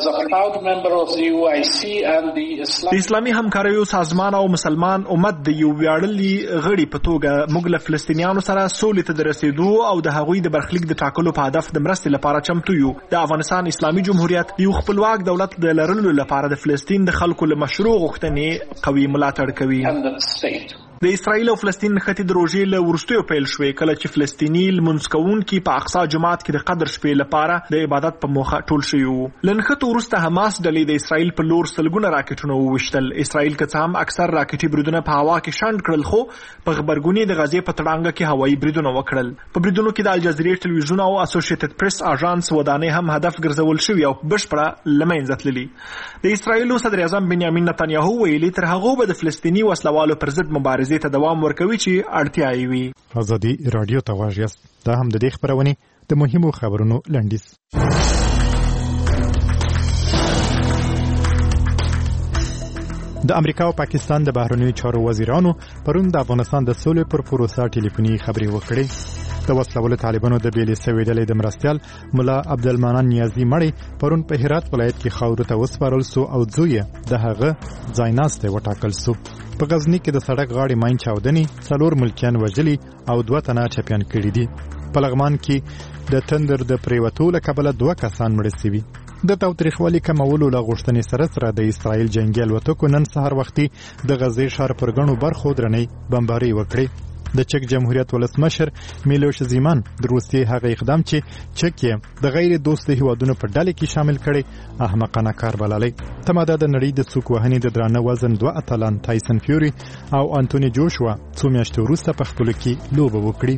د اسلامي همکاریو سازمان او مسلمان امت د یو ویاړلي غړي په توګه موږ له فلسطینیانو سره سولې ته د رسېدو او د هغوی د برخلیک د ټاکلو په هدف د مرستې لپاره چمتو یو. د افغانستان اسلامي جمهوریت یو خپلواک دولت د لرلو لپاره د فلسطین د خلکو له مشروع غوښتنې قوي ملاتړ کوي. د اسرائیل او فلسطین نښتې د روژې له وروستیو پیل شوې کله چې فلسطیني لمونځ کوونکي په اقصی جومات کې د قدر شپې لپاره د عبادت په موخه ټول شوي وو. له نښتو وروسته حماس ډلې د اسرائیل په لور سلګونه راکټونه وویشتل. اسرائیل که څه هم اکثر راکټي بریدونه په هوا کې شنډ کړل، خو په غبرګوني د غزې په تړانګه کې هوایي بریدونه وکړل. په بریدونو کې د الجزیرې ټلویزیون او اسوسییټډ پریس اژانس ودانۍ هم هدف ګرځول شوي او بشپړه له منځه تللي. د اسرائیل صدر اعظم بنیامین نتنیاهو ویلي تر هغه به د فلسطیني وسلوالو پر ضد مبارزې ته دوام ورکوي چې اړتیا یې وي. ازادي رادیو ته غواړئ یاست. دا هم د دې خبرونې د مهمو خبرونو لنډیز. د امریکا او پاکستان د بهرنیو چارو وزیرانو پرون د افغانستان د سولې پر پروسه ټلیفوني خبرې وکړې. د وسلوالو طالبانو د بیلې سوي ډلې د مرستیال مولا عبدالمنان نیازي مړی پرون په هرات ولایت کې خاورو ته وسپارل سو او زوی د هغه ځایناسته وټاکل سو. په غزنی کې د سړک غاړې ماین چاودنې 4 ملکیان وژلي او 2 تنه چپیان کړي دي. په لغمان کې د تندر د پریوتو له کبله 2 کسان مړ شوي. د تاوتریخوالي کمولو له غوښتنې سره د اسرائیل جنگي الوتکو نن سهار وختي د غزې ښار پر ګڼو برخو درنې بمباري وکړې. د چک جمهوریت ولسمشر میلوش زیمان د روسیې هغه اقدام چې چک یې د غیر دوستي هیوادونو په ډله کې شامل کړي احمقانه کار بللی. تماده د نړۍ د څوک وهنې د درانه وزن 2 اتلان تایسن فیوري او انټونی جوشوا څو میاشتې وروسته په خپلو کې لوبه وکړي.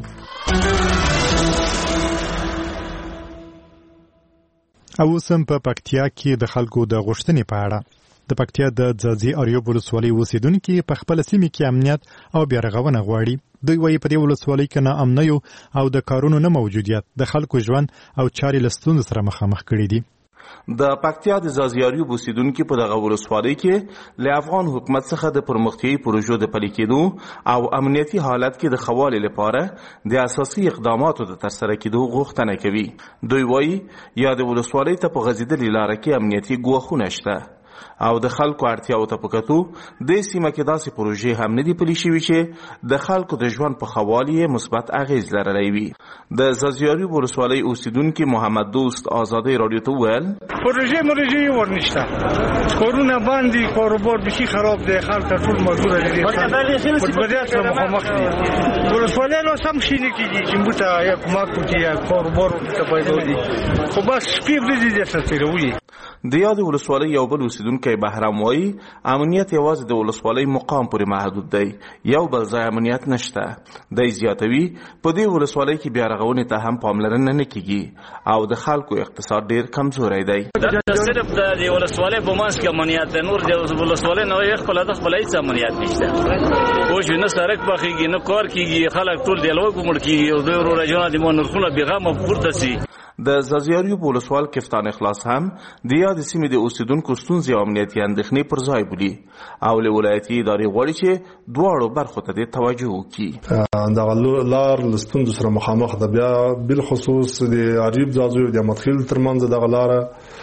او سم په پکتیا کې د خلکو د غوښتنې په اړه د پکتیا د ځاځي اریوب ولسوالۍ اوسیدونکي په خپل سیمه کې امنیت او بیارغونه غواړي. دوی وايي په دې ولسوالۍ کې ناامنۍ او د کارونو نه موجودیت د خلکو ژوند او چارې له ستونزو سره مخامخ کړي دي. د پکتیا د ځاځي اوسیدونکو په دغه ولسوالۍ کې له افغان حکومت څخه د پرمختیايي پروژو د پلي کېدو او امنیتي حالت کې د خوالي لپاره د اساسي اقداماتو د ترسره کېدو غوښتنه کوي. دوی وايي یا د ولسوالۍ ته په غځېدلې لاره کې امنیتي ګواښونه شته او د خلکو اړتیاو ته پکتو د سیمه کې داسې پروژې هم نه دي پلي شوي چې د خلکو د ژوند په خوالي مثبت اغیز لرلی وي. د ځاځي ولسوالۍ اوسیدونکي محمد دوست آزادۍ رادیو ته وویل پروژې ورنشته، کورونه باندې کاروبار بشي خراب دی، خلک ټول مزدور دي، بدبدیات سره مخامخ دي. ولسوالۍ له سم شي نه کیږي چې موږ ته یا کومک وکړي یا کاروبار ته پیدا دي، خو بس شپې ورځې دې ستیروي. د یاد ولسوالۍ یو بل اوسیدونکی بهرام وایي امنیت یوازې د ولسوالۍ مقام پورې محدود دی، یو بل ځای امنیت نشته. دی زیاتوي په دې ولسوالۍ کې بیا رغونې ته هم پاملرنه نه کیږي او د خلکو اقتصاد ډیر کمزوری دی. صرف د ولسوالۍ په منځ کې امنیت دی، نور د ولسوالۍ نه خپل د خپل هیڅ امنیت نشته. اوس نه سړک پخېږي نه کار کیږي، خلک ټول د لوګو مړ کیږي او د ورجونه د مونرخونه بیغمه پورته سي. د ځاځي په ولسوال کفتان اخلاص هم د یاد سیمې د اوسیدونکو ستونزې او امنیتي اندېښنې پر ځای بولي او له ولایتي ادارې غواړي چې دواړو برخو ته د توجه وکړي. دغه لار له ستونزو سره مخامخ ده. بیا بالخصوص د اریوب ځاځي او د مدخل ترمنځ دغه لاره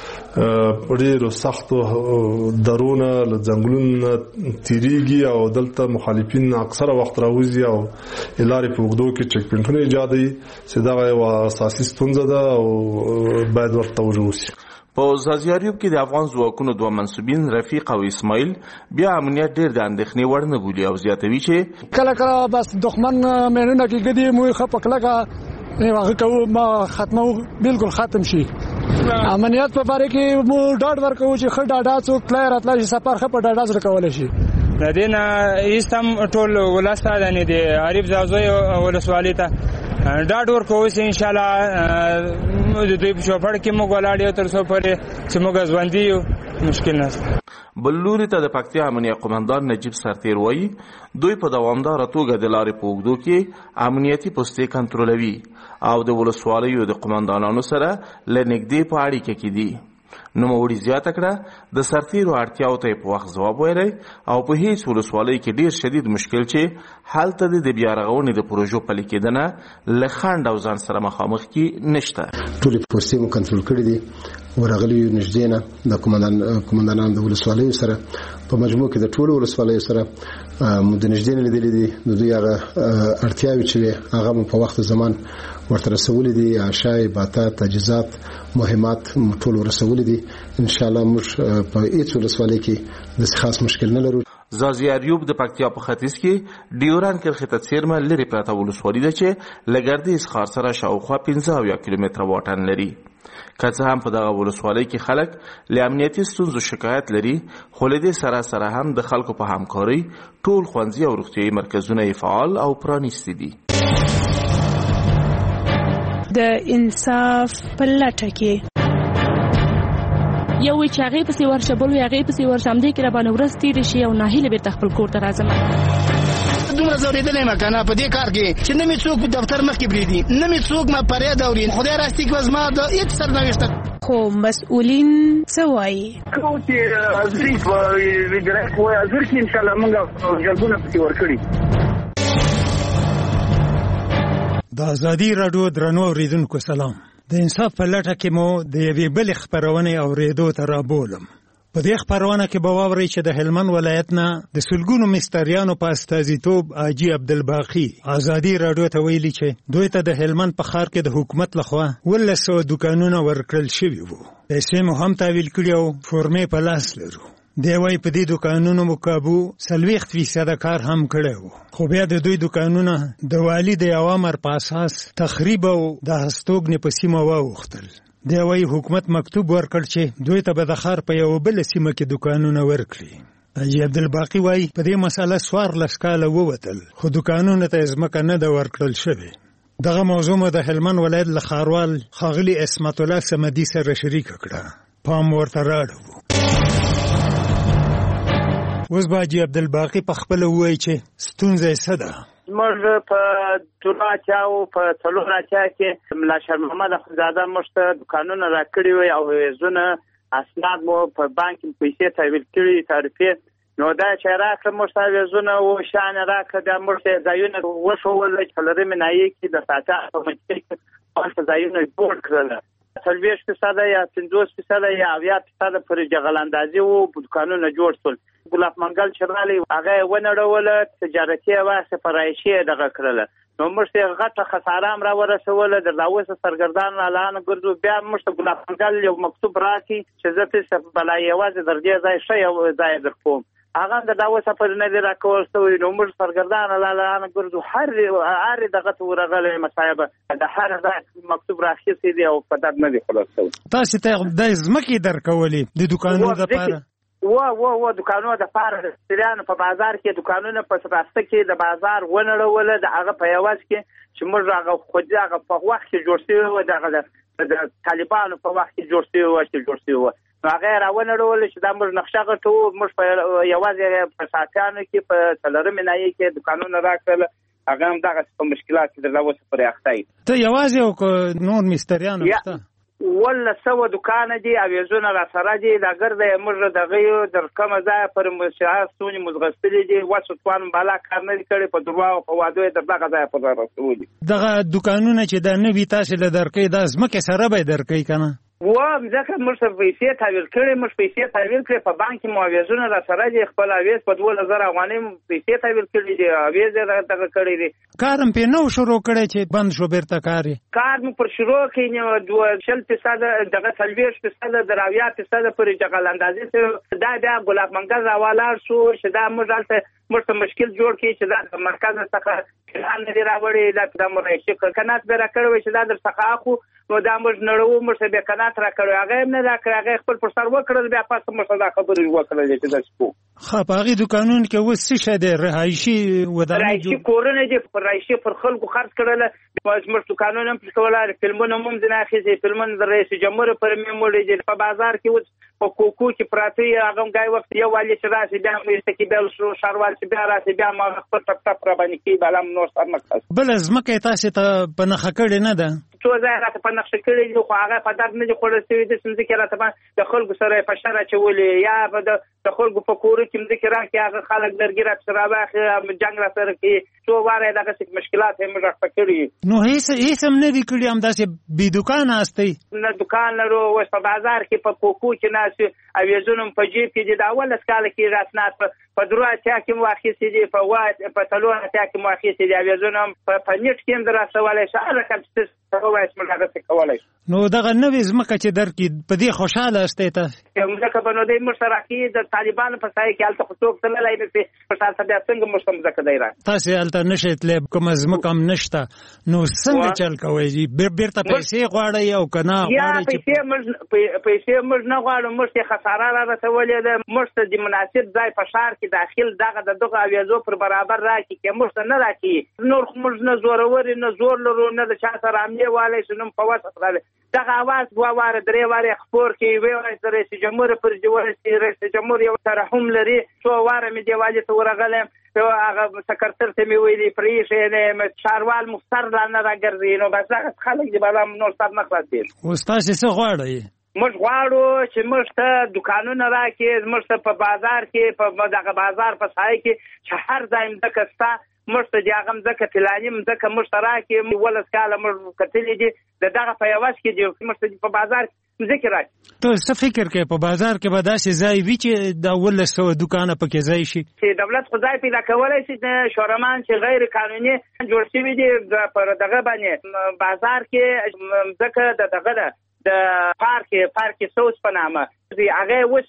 ډېرو سختو درونه له ځنګلونو تیریږي او دلته مخالفین اکثره وخت راوځي او لارې په اوږدو کې چک پوینټونه ایجادوي چې دغه یوه اساسي ستونزه ده او باید ورته توجه وشي. په ځاځي کې د افغان ځواکونو 2 منسوبین رفیق او اسماعیل بیا امنیت ډیر د اندېښنې وړ نه بولي او زیاتوي چې کله کله بس دښمن مېنونه کې ګدي مو خپ کلهګه هغه کو ما ختمو بالکل ختم شي. امنیت په باره کې مو ډاډ ورکوي چې خډا ډا څوک تل راتلای شي سفر خپ ډاډا سره کولای شي. د دې نه ایستم ټول ولسته د نه دی عارف ځاځي ولسوالۍ ته ډاډ ورکوي چې ان شاء الله د دې په شوپړ کې موږ ولاړ تر څو پرې چې موږ ځوندي یو مشکل نشته. بلوري ته د پکتیا امنیه قومندان نجیب سرتیر وایي دوی په دوامداره توګه د لارې په اوږدو کې امنیتي پوستې کنټرولوي او د ولسوالیو د قومندانانو سره له نږدې په اړیکه کې دي. نوموړي زیاته کړه د سرتیرو اړتیاو ته په وخت ځواب ویلی او په هیڅ ولسوالۍ کې ډیر شدید مشکل چې هلته د بیا رغونې د پروژو پلي کېدنه له خنډ او ځان سره مخامخ کې نشته. ټولې پوستې مو کنټرول کړي دي، ورغلي نږدې نه د قومندانانو د ولسوالیو سره په مجموع کې د ټولو ولسوالیو سره مو د نږدې نه لیدلې دي. د دوی هغه اړتیاوې چې هغه په وخت زمان ورته رسولې دي، عشای، باتا، تجهیزات، مهمات ټول رسولې دي. ان شاء الله موږ په هیڅ ولسوالۍ کې د خاص مشکل نه لرو. زازي اریوب د پکتیا په ختیځ کې ډیوران کرښې ته څیرمه لري پراته ولسوالي ده چې له ګردیز ښار سره شاوخوا 15 کیلومتره واټن لري. که څه هم په دغه ولسوالۍ کې خلک له امنیتي ستونزو شکایت لري، خو له دې سره هم د خلکو په همکارۍ ټول ښوونځي او روغتیایي مرکزونه یې فعال او پرانیستي دي. د انصاف په لټه کې یو چې هغې پسې ورشه، بل هغې پسې ورشه، همدې کې راباندې ورځ تېرې شي او ناهیله بېرته خپل کور ته راځم. دومره ځورېدلی یم که نه په دې کار کې چې نه مې څوک په دفتر مخکې پرېږدي، نه مې څوک ما فریاد اوري. خدای راستي که زما د هېڅ سرنوشته خو مسؤلین څه وایي؟ کوم چې حاضري په وزارت وایي حاضر کړي، انشاءالله موږ جلبونه پسې ورکړي. د ازادي راډیو درنو اورېدونکو سلام. د انصاف په لټه کې مو د یوې بلې خپرونې اورېدو ته رابولم. په دې خپرونه کې به واورئ چې د هلمند ولایت نه د سلګونو مستریانو په استازیتوب حاجي عبدالباقي ازادي راډیو ته ویلي چې دوی ته د هلمند په ښار کې د حکومت لخوا 1200 دوکانونه ورکړل شوي وو. پیسې مو هم تحویل کړي او فورمې په لاس لرو. دی وایي په دې دوکانونو مو کابو 40% کار هم کړی و، خو بیا د دوی دوکانونه د والي د اوامر په اساس تخریب او د هستوګنې په سیمه واوښتل. دی وایي حکومت مکتوب ورکړ چې دوی ته به د ښار په یوه بله سیمه کې دوکانونه ورکړي. حاجي عبدالباقي وایي په دې مسله 14 کاله ووتل، خو دوکانونو ته ځمکه نه ده ورکړل شوې. دغه موضوع مو د هلمند ولایت له ښاروال ښاغلي عصمت الله صمدي سره شریکه کړه. پام ورته راړو. اوس به حاجي عبدالباقي په خپله ووایي چې ستونزه یې څه ده. موږ په تورناچا او په څلورناچا کې ملا شیر محمد اخندزاده موږ ته دوکانونه راکړي وي او ویزونه اسناد مو په بانک کې پیسې تحویل کړي تعرفې. نو دا چې راکړه موږ ته ویزونه او شان راکړه دا موږ ته ځایونه وښول چې لري منایي کې د ساعته په مجلس کې په ځایونه جوړ کړل. 40% یا 50% یا 80% پر جغلاندازي او دوکانونه جوړ شول. ګلاب منګل چرالي هغه ونړول تجارتي واسه فرایشي دغه کړل. نو موږ ته غټه خساره هم را ورسول. د داوسه سرګردان اعلان ګرځو. بیا موږ ته ګلاب منګل یو مکتوب راکې چې زه ته بلای یوازې درځي ځای شي او ځای درکوم. هغه د داوسه پر نه دی راکول سوی. نو موږ سرګردان اعلان ګرځو هر دغه ورغله مصايب د هر مکتوب راخېسي دی او په دغه نه دی خلاصو. تاسو ته د ځمکې درکولې د دوکانونو لپاره و دوکانونو د پاره ستریانو په بازار کې دوکانونه په سراسته کې د بازار ونړول. د هغه په یواز کې چې موږ هغه خو دغه په وخت کې جوړ شوی و، دغه د طالبانو په وخت کې جوړ شوی و. هغه راونړول چې دا موږ نقشه غټو. موږ په یواز په ساتانو کې په څلورم نایي کې دوکانونه راکړل. هغه هم دغه په مشکلات کې درلوسه پرې اخته. ته یوازې او نور مستریانو شته ولا سو دکان دي اویزونه را سره دي د ګرځي موږ دغه در کومه ځای پر مشاهد سونی مزغستلي دي واسطوان بالا کار نه کړي په دروا او په واده د دغه ځای په رسولي. دغه دکانونه چې د نوې تاسو له درکې د ځمکه سره به درکې کنه و ځکه موږ پیسې تحویل کړې. موږ پیسې تحویل کړې په بانک کې معاوضونه را سره دي. خپل اویز په 2000 افغانۍ پیسې تحویل کړې دي. اویز دغه کړې دي. کارم په نو شروع کړی چې بند شو بیرته کار مو پر شروع کې 20% دغه 40% د راویات صد پر جغل اندازې دا بیا ګلاب منګل راوالار شو چې دا موږ مشکل جوړ کړي چې دا مرکز څخه پلان نه راوړي. دا مرایشي کنات به راکړوي چې دا در څخه اخو نو دا موږ نړو موږ به کنات راکړو. هغه نه راکړ. هغه خپل پر سر وکړل. بیا پس موږ دا خبرې وکړل چې دا څه خپاغي دکانون کې وس څه ده رهایشي ودانې رهایشي کورونه دي. پر رهایشي پر خلکو خرڅ کړل. موږ دکانونه په کوله فلمونه هم د ناخذي فلمونه د رئیس جمهور پر میموري دي په بازار کې په کوکو کې پراته. هغه غای وخت یو والی چې راسي بیا مې تکیبل شو شاروال چې بیا راسي بیا ما خپل تپ را باندې کې بالام نور سر مخصص بل ځمکه تاسو ته په نخښه کړي نه ده څو ځای راته په نقشه کړي دي. خو هغه په درد نه دي خوړل شوي دي. څنګه کې راته د خلکو سره په شر اچولې یا د خلکو په کور کې څنګه راکې هغه خلک درګي را سره واخې جنگ را سره کې څو واره دغه مشکلات هم راځي کړي. نو هیڅ هم نه دي کړي. هم داسې بي دکان استي نه دکان لرو. وس په بازار کې په کوکو کې ناس اویزونم په جیب کې د اول سکاله کې راسنات په 3 اتیا کې مو اخیستې دي، په 4 اتیا کې مو اخیستې دي، اویزونه په نیټ کې هم دراسولی شي. هغه کوم څه وایي موږ هغه څه کولی شو. نو دغه نوې ځمکه چې درکړي په دې خوشحاله استئ تاسو؟ ځکه به نو دی موږ سره راکړي د طالبانو په سایه کې هلته خو څوک تللی نه شي، په شاته بیا څنګه موږ ته ځکه دی را تاسې هلته نه شئ تللی، کومه ځمکه هم نشته، نو څنګه چل کوئ؟ بیرته پیسې غواړئ او که نه غواړئ؟ پیسې موږ نه غواړو، موږ ته خساره را رسولې ده. موږ ته د مناسب ځای په ښار کې داخل دغه اویزو پر برابر راکړي، که موږ ته نه راکړي نور خو موږ نه زورور نه زور لرو نه د چا سره حملې والی شو، نوم په وسط رالی دغه اواز 2 واره 3 واره خپور کې وی وایي د رئیس جمهور پر رئیس جمهور یو ترحم لري. 2 واره مې دیوالې ته ورغلم، هغه سکرتر ته مې ویلي پرېښې ښاروال مفتر لا نه راګرځي. نو بس هغه خلک دي بلا نور سر نه خلاصېږي. اوس تاسې څه غواړئ؟ موږ غواړو چې موږ ته دوکانونه راکړي، موږ ته په بازار کې په دغه بازار په سایه کې چې هر ځای مځکه شته، موږ ته د هغه مځکه فلاني مځکه موږ ته راکړي. 11 کاله موږ کتلي دي د دغه په یوه کې دي، موږ ته په بازار مځکې راکړي. ته څه فکر کوې په بازار کې به داسې ځای وي چې د 1100 دوکانه پکې ځای شي؟ چې دولت خو ځای پیدا کولی شي. د شورمان چې غیر قانوني جوړ شوي دي پر دغه باندې بازار کې مځکه د دغه ده د پارک سوس په نامه هغه اوس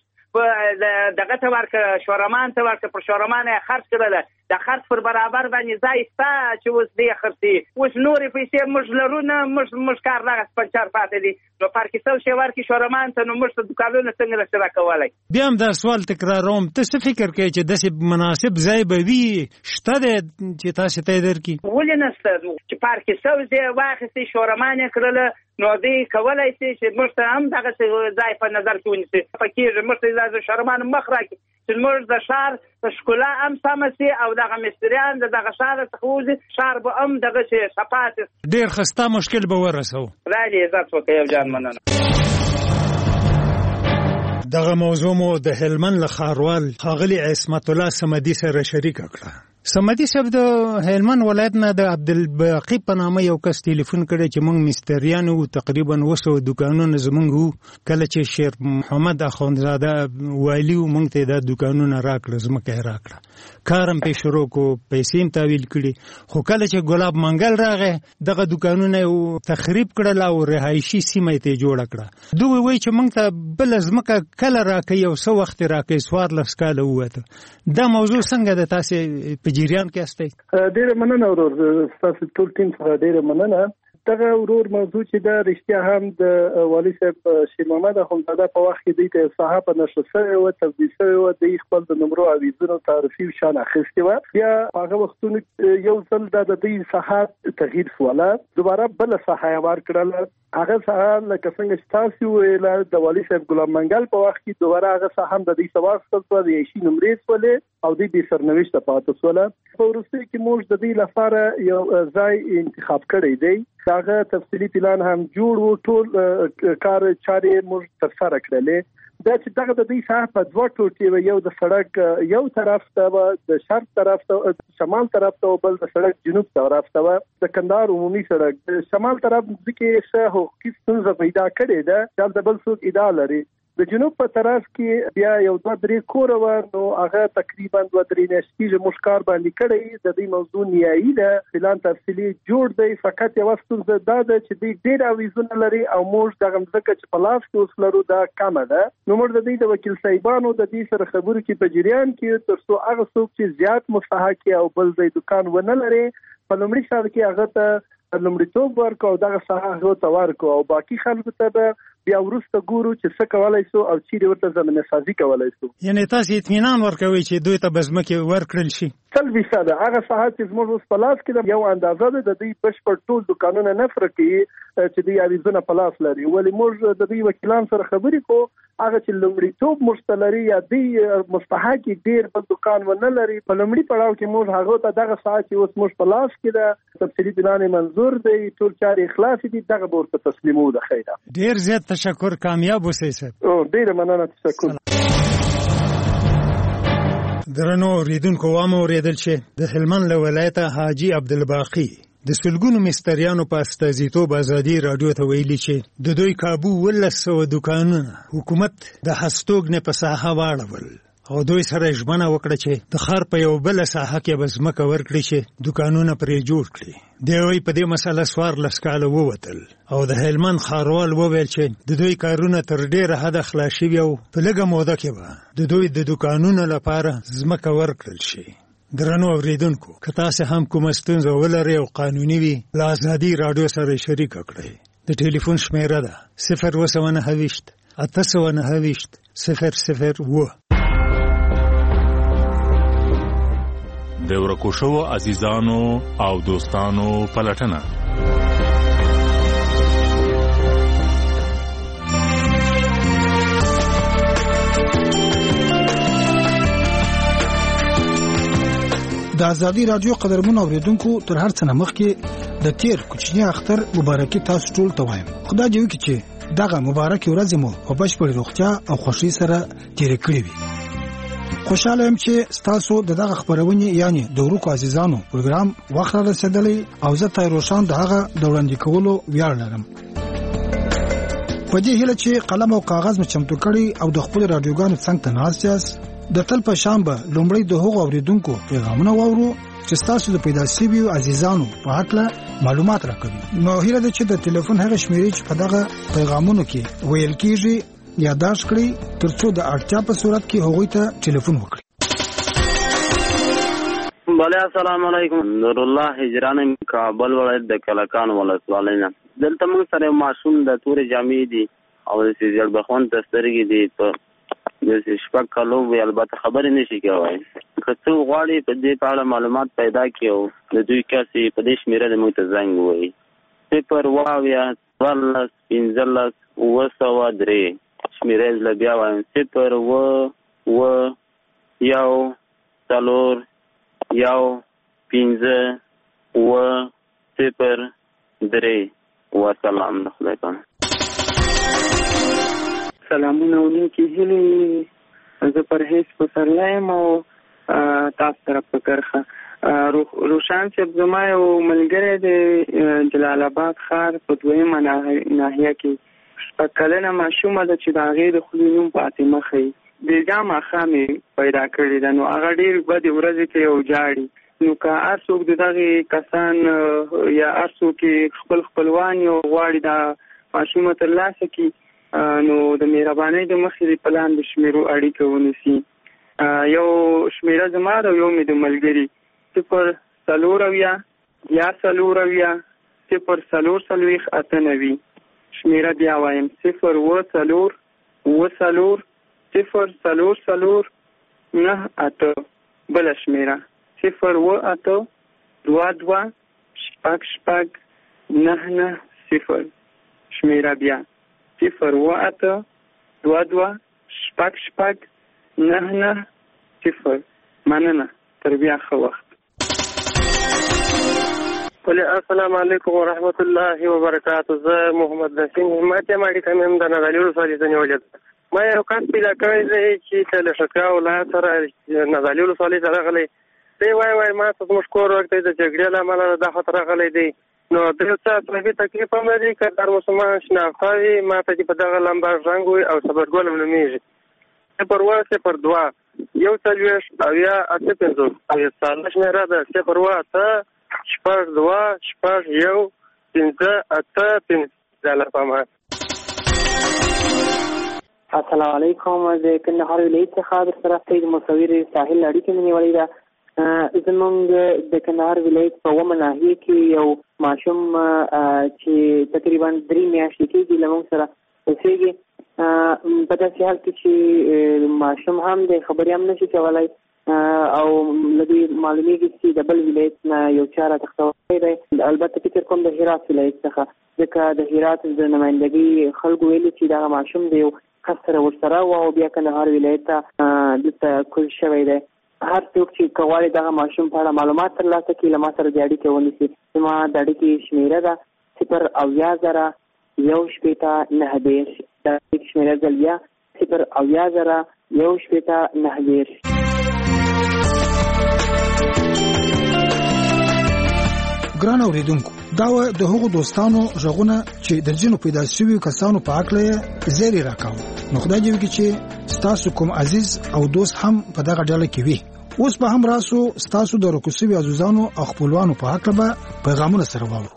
دغه ته ورکړه، شورمان ته ورکړه، پر شورمان یې خرڅ کړله. د خرڅ پر برابر باندې ځای شته چې اوس دی خرڅي. اوس نورې پیسې موږ لرو نه، موږ کار دغه سپنچر پاتې دي. نو پارک سوس یې ورکړي شورمان ته، نو موږ ته دوکانونه څنګه نشي راکولی؟ بیا هم دا سوال تکراروم، ته څه فکر کوې چې داسې مناسب ځای به وي شته دی چې تاسې ته یې درکړي؟ ولې نشته؟ چې پارک سوس یې واخیستې شورمان یې کړله، نو دوی کولی شي چې موږ ته هم دغسې ځای په نظر کې ونیسي. پکېږي موږ ته د شورمان مخ راکړي چې موږ د ښار د ښکلا هم سمه شي او دغه مستریان د دغه ښار څخه وځي، ښار به هم دغسې صفا شي. ډېر ښه، ستا مشکل به ورسوو. خدای دې عزت وکړي یو جان، مننه. دغه موضوع مو د هلمند له ښاروال ښاغلي عصمت الله صمدي سره شریکه کړه. صمدي صاحب د هلمند ولایت نه د عبدالباقي په نامه یو کس ټلیفون کړی چې موږ مستریان وو، تقریبا 200 دوکانونه زموږ وو. کله چې شیر محمد اخوندزاده والي وو موږ ته دا دوکانونه راکړه، ځمکه یې راکړه، کار هم پې شروع کړو، پیسې هم تحویل کړي. خو کله چې ګلاب منګل راغی دغه دوکانونه یې تخریب کړل او رهایشي سیمه یې ته جوړه کړه. دوی وایي چې موږ ته بله ځمکه کله راکوي او څه وخت یې راکوي. 14 کاله ووته. دا موضوع څنګه ده؟ تاسې په جریان کې استئ؟ ډېره مننه ورور، ستاسو ټول ټیم څخه ډېره مننه. دغه ورور موضوع چې دا رښتیا هم د والي صاحب شیر محمد اخوندزاده په وخت کې د ساحه په نشر شوی و، تبدیل شوی و، د خپل د نمرو اویزونو تعرفي شان اخیستې و. بیا هغه وختونه یو ځل د دې ساحه تغییر شوله، دوباره بل ساحه ورکړله. هغه ساحه لکه څنګه چې تاسو ویل د والي صاحب ګلاب منګل په وخت کې دوباره هغه ساحه هم د دې سواغستل شوه، د یشي نمرې شولې او د دې سرنوشت پاتې شوله. په وروسته کې موږ د دې لپاره یو ځای انتخاب کړی دی، هغه تفصیلی پلان هم جوړ و، ټول کار چارې موږ ترسره کړلې. دا چې دغه د دې ساحه په 2 ټوټې و، یو د سړک یو طرف ته و، د شرق طرف ته شمال طرف ته، بل د سړک جنوب طرف ته و. د کندهار عمومي سړک د شمال طرف کې څه حقوقي ستونزه پیدا کړې ده، دا بل څوک ادعا لري. د جنوب په طرف کې بیا یو 2-3 کور و، نو هغه تقریبا 2-3 میاشتې موږ کار باندې کړی. د دې موضوع نیایي ده، پلان تفصیلي جوړ دی، فقط یو ستونزه دا ده چې دوی ډېر اویزونه لري او موږ دغه مځکه چې په لاس کې اوس لرو دا کمه ده. نو موږ د دې د وکیل صاحبانو د دې سره خبرو کې په جریان کې تر څو هغه څوک چې زیات مستحق او بل ځای دکان ونه لري په لومړي سر کې هغه ته لومړیتوب ورکو او دغه ساحه هغه ته ورکو او باقي خلکو ته بیا وروسته ګورو چې څه کولای شو او چیرې ورته زمینه سازي کولای شو. یعنی تاسو اطمینان ورکوي چې دوی ته به ځمکې ورکړل شي؟ 100% هغه ساحه چې زموږ اوس په لاس کې یو اندازه ده، د دې بشپړ ټول دوکانونه نه فرقي چې دوی اویزونه په لاس لري. ولې موږ د دې وکیلان سره خبرې کوو، هغه چې لومړیتوب مشتلري یا دی مستحق ډیر په دکان ونه لري، په لومړي پړاو کې موږ هغه ته دغه ساعت چې اوس موږ په لاس کې ده تفصیلي پلان منظور دی، ټول چارې خلاص دي، دغه ورته تسلیمو ده. خیره، ډیر زیات تشکر، کامیاب اوسئ صاحب. ډیر مننه، تشکر. درنو اوریدونکو، وامه اوریدل چې د هلمند له ولایته حاجي عبدالباقي د سلګونو مستریانو په استازیتوب ازادي راډیو ته ویلي چې د دوی کابو 1100 دوکانونه حکومت د هستوګنې په ساحه واړول او دوی سره ژمنه وکړه چې د ښار په یو بل ساحه کې به ځمکه ورکړي چې دکانونه پرې جوړ کړي. دوی په دې مسله 14 کاله ووتل او د هلمند ښاروال وویل چې د دوی کارونه تر ډیره حده خلاص شوي او په لږه موده کې به د دوی د دکانونو لپاره ځمکه ورکړل شي. درنو اوریدونکو، که تاسو هم کومه ستونزه ولرئ او قانوني وي، له ازادي راډیو سره شریک کړئ. د ټلیفون شمیره ده 029 829 002. د ورکو شوو عزیزانو او دوستانو پلټنه. د ازادي راډیو قدرمن اوریدونکو، تر هر څه مخکې د تیر کوچنی اختر مبارکي تاسو ټول ته وایم. خدای دې وکړي چې دغه مبارک ورځ مو په بشپړ روغتیا او خوښۍ سره تیر کړی وي. خوشاله يم چې تاسو دغه خبرونه یعنی د ورکو عزیزانو پروګرام وخت رسیدلی او زه تای روشان دغه د وړاندې کولو ویاړ لرم. په دې هیله چې قلم او کاغذ مې چمتو کړی او د خپل رادیوګانو څنګه تناسیاس د تل په شانبه لومړی د هغو اوریدونکو پیغامونه واورو چې تاسو د پیدا شوي عزیزانو په حق معلومات راکړي. نو هیله ده چې د ټلیفون هغه شمیرې چې په دغه پیغامونو کې ویل کیږي یادداشت کړئ ترڅو د اړتیا په صورت کې هغوی ته ټلیفون وکړي. بله السلام علیکم. نور الله هجران کابل ولایت د کلکان ولسوالۍ نه. دلته موږ سره ماشوم د تورې جامې دي او د زړبخون دسترګې دي په د شپږ کالو وی البته خبرې نشي کوي. که څو غواړي په دې په اړه معلومات پیدا کړو د دوی کسي په دې شمیره د موږ ته زنګ ووایي 0 شمیره ل بیا وایم 0 یو څلور یو 15 وسلام علیکم. سلامونه ونیکي هیلې، زه پرهیز پسرلایم او تاسو سره په کرخه روشان صاحب زما یو ملګری د جلال آباد ښار په دویمه ناحیه کې شپږ کلنه ماشومه ده چې د هغې د خولې نوم فاطمه ښیي. بېګا ماښام یې پیدا کړې ده. نو هغه ډېر بدې ورځې کوي او جاړي. نو که هر څوک د دغې کسان یا هر څوک خپل خپلوان یو غواړي دا ماشومه ترلاسه کړي نو د مهربانۍ د مخې د پلان د شمیرو اړیکه ونیسي. یو شمیره زما ده او یو مې د ملګري 0 0 شمیره بیا وایم 0 بله شمیره 0 شمیره بیا 0 مننه. تر بیا ښه وخت. السلام علیکم ورحمت الله وبرکاته. زه محمد نسیم همت یم. اړیکه مې هم د نغلي ولسوالۍ څخه نیولې ده. ما یو کس پیدا کړی دی چې د لښکرګاه ولایت سره نغلي ولسوالۍ ته راغلی دی. وایي ما ته زموږ کور وخت د جګړې له امله دا خط راغلی دی. نو د یو څه اطرافي تکلیف هم لري. که در مسلمان شناخته وي ما ته چې په دغه لمبه رنګ وي او صبرګل هم نومېږي 0 یو 40 او یا 850 او یا ساله شمیره ده 0 السلام علیکم. د کندهار ولایت څخه در سره سید مصور ساحل اړیکه مې نیولې ده. زمونږ د کندهار ولایت په ومه ناحیه کې یو ماشوم چې تقریبا 3 میاشتې کېږي له موږ سره اوسېږي. په داسې حال کې چې ماشوم هم د خبرې هم نشي کولی او لدې معلومیږي چې د بل ولایت نه یو چا راتښتولی دی. البته فکر کوم د هرات ولایت څخه، ځکه د هرات د نمایندګۍ خلکو ویلي چې دغه ماشوم د یو کس سره ورسره و او بیا کندهار ولایت ته دلته کوز شوی دی. هر څوک چې که غواړي دغه ماشوم په اړه معلومات ترلاسه کړي له ما سره د اړیکې ونیسي. زما د اړیکې شمیره ده 0 د شمیره ځل بیا 0 ګران اوریدونکو، دا د هغو دوستانو ژغونه چې د ځینو پیدا شویو کسانو په حق له زیری راکاو. نو خدای دې وکړي چې ستاسو کوم عزیز او دوست هم په دغه ډله کې وي. اوس به هم راسو ستاسو د رکوسوي عزیزانو او خپلوانو په حق به پیغامونه سره واورو.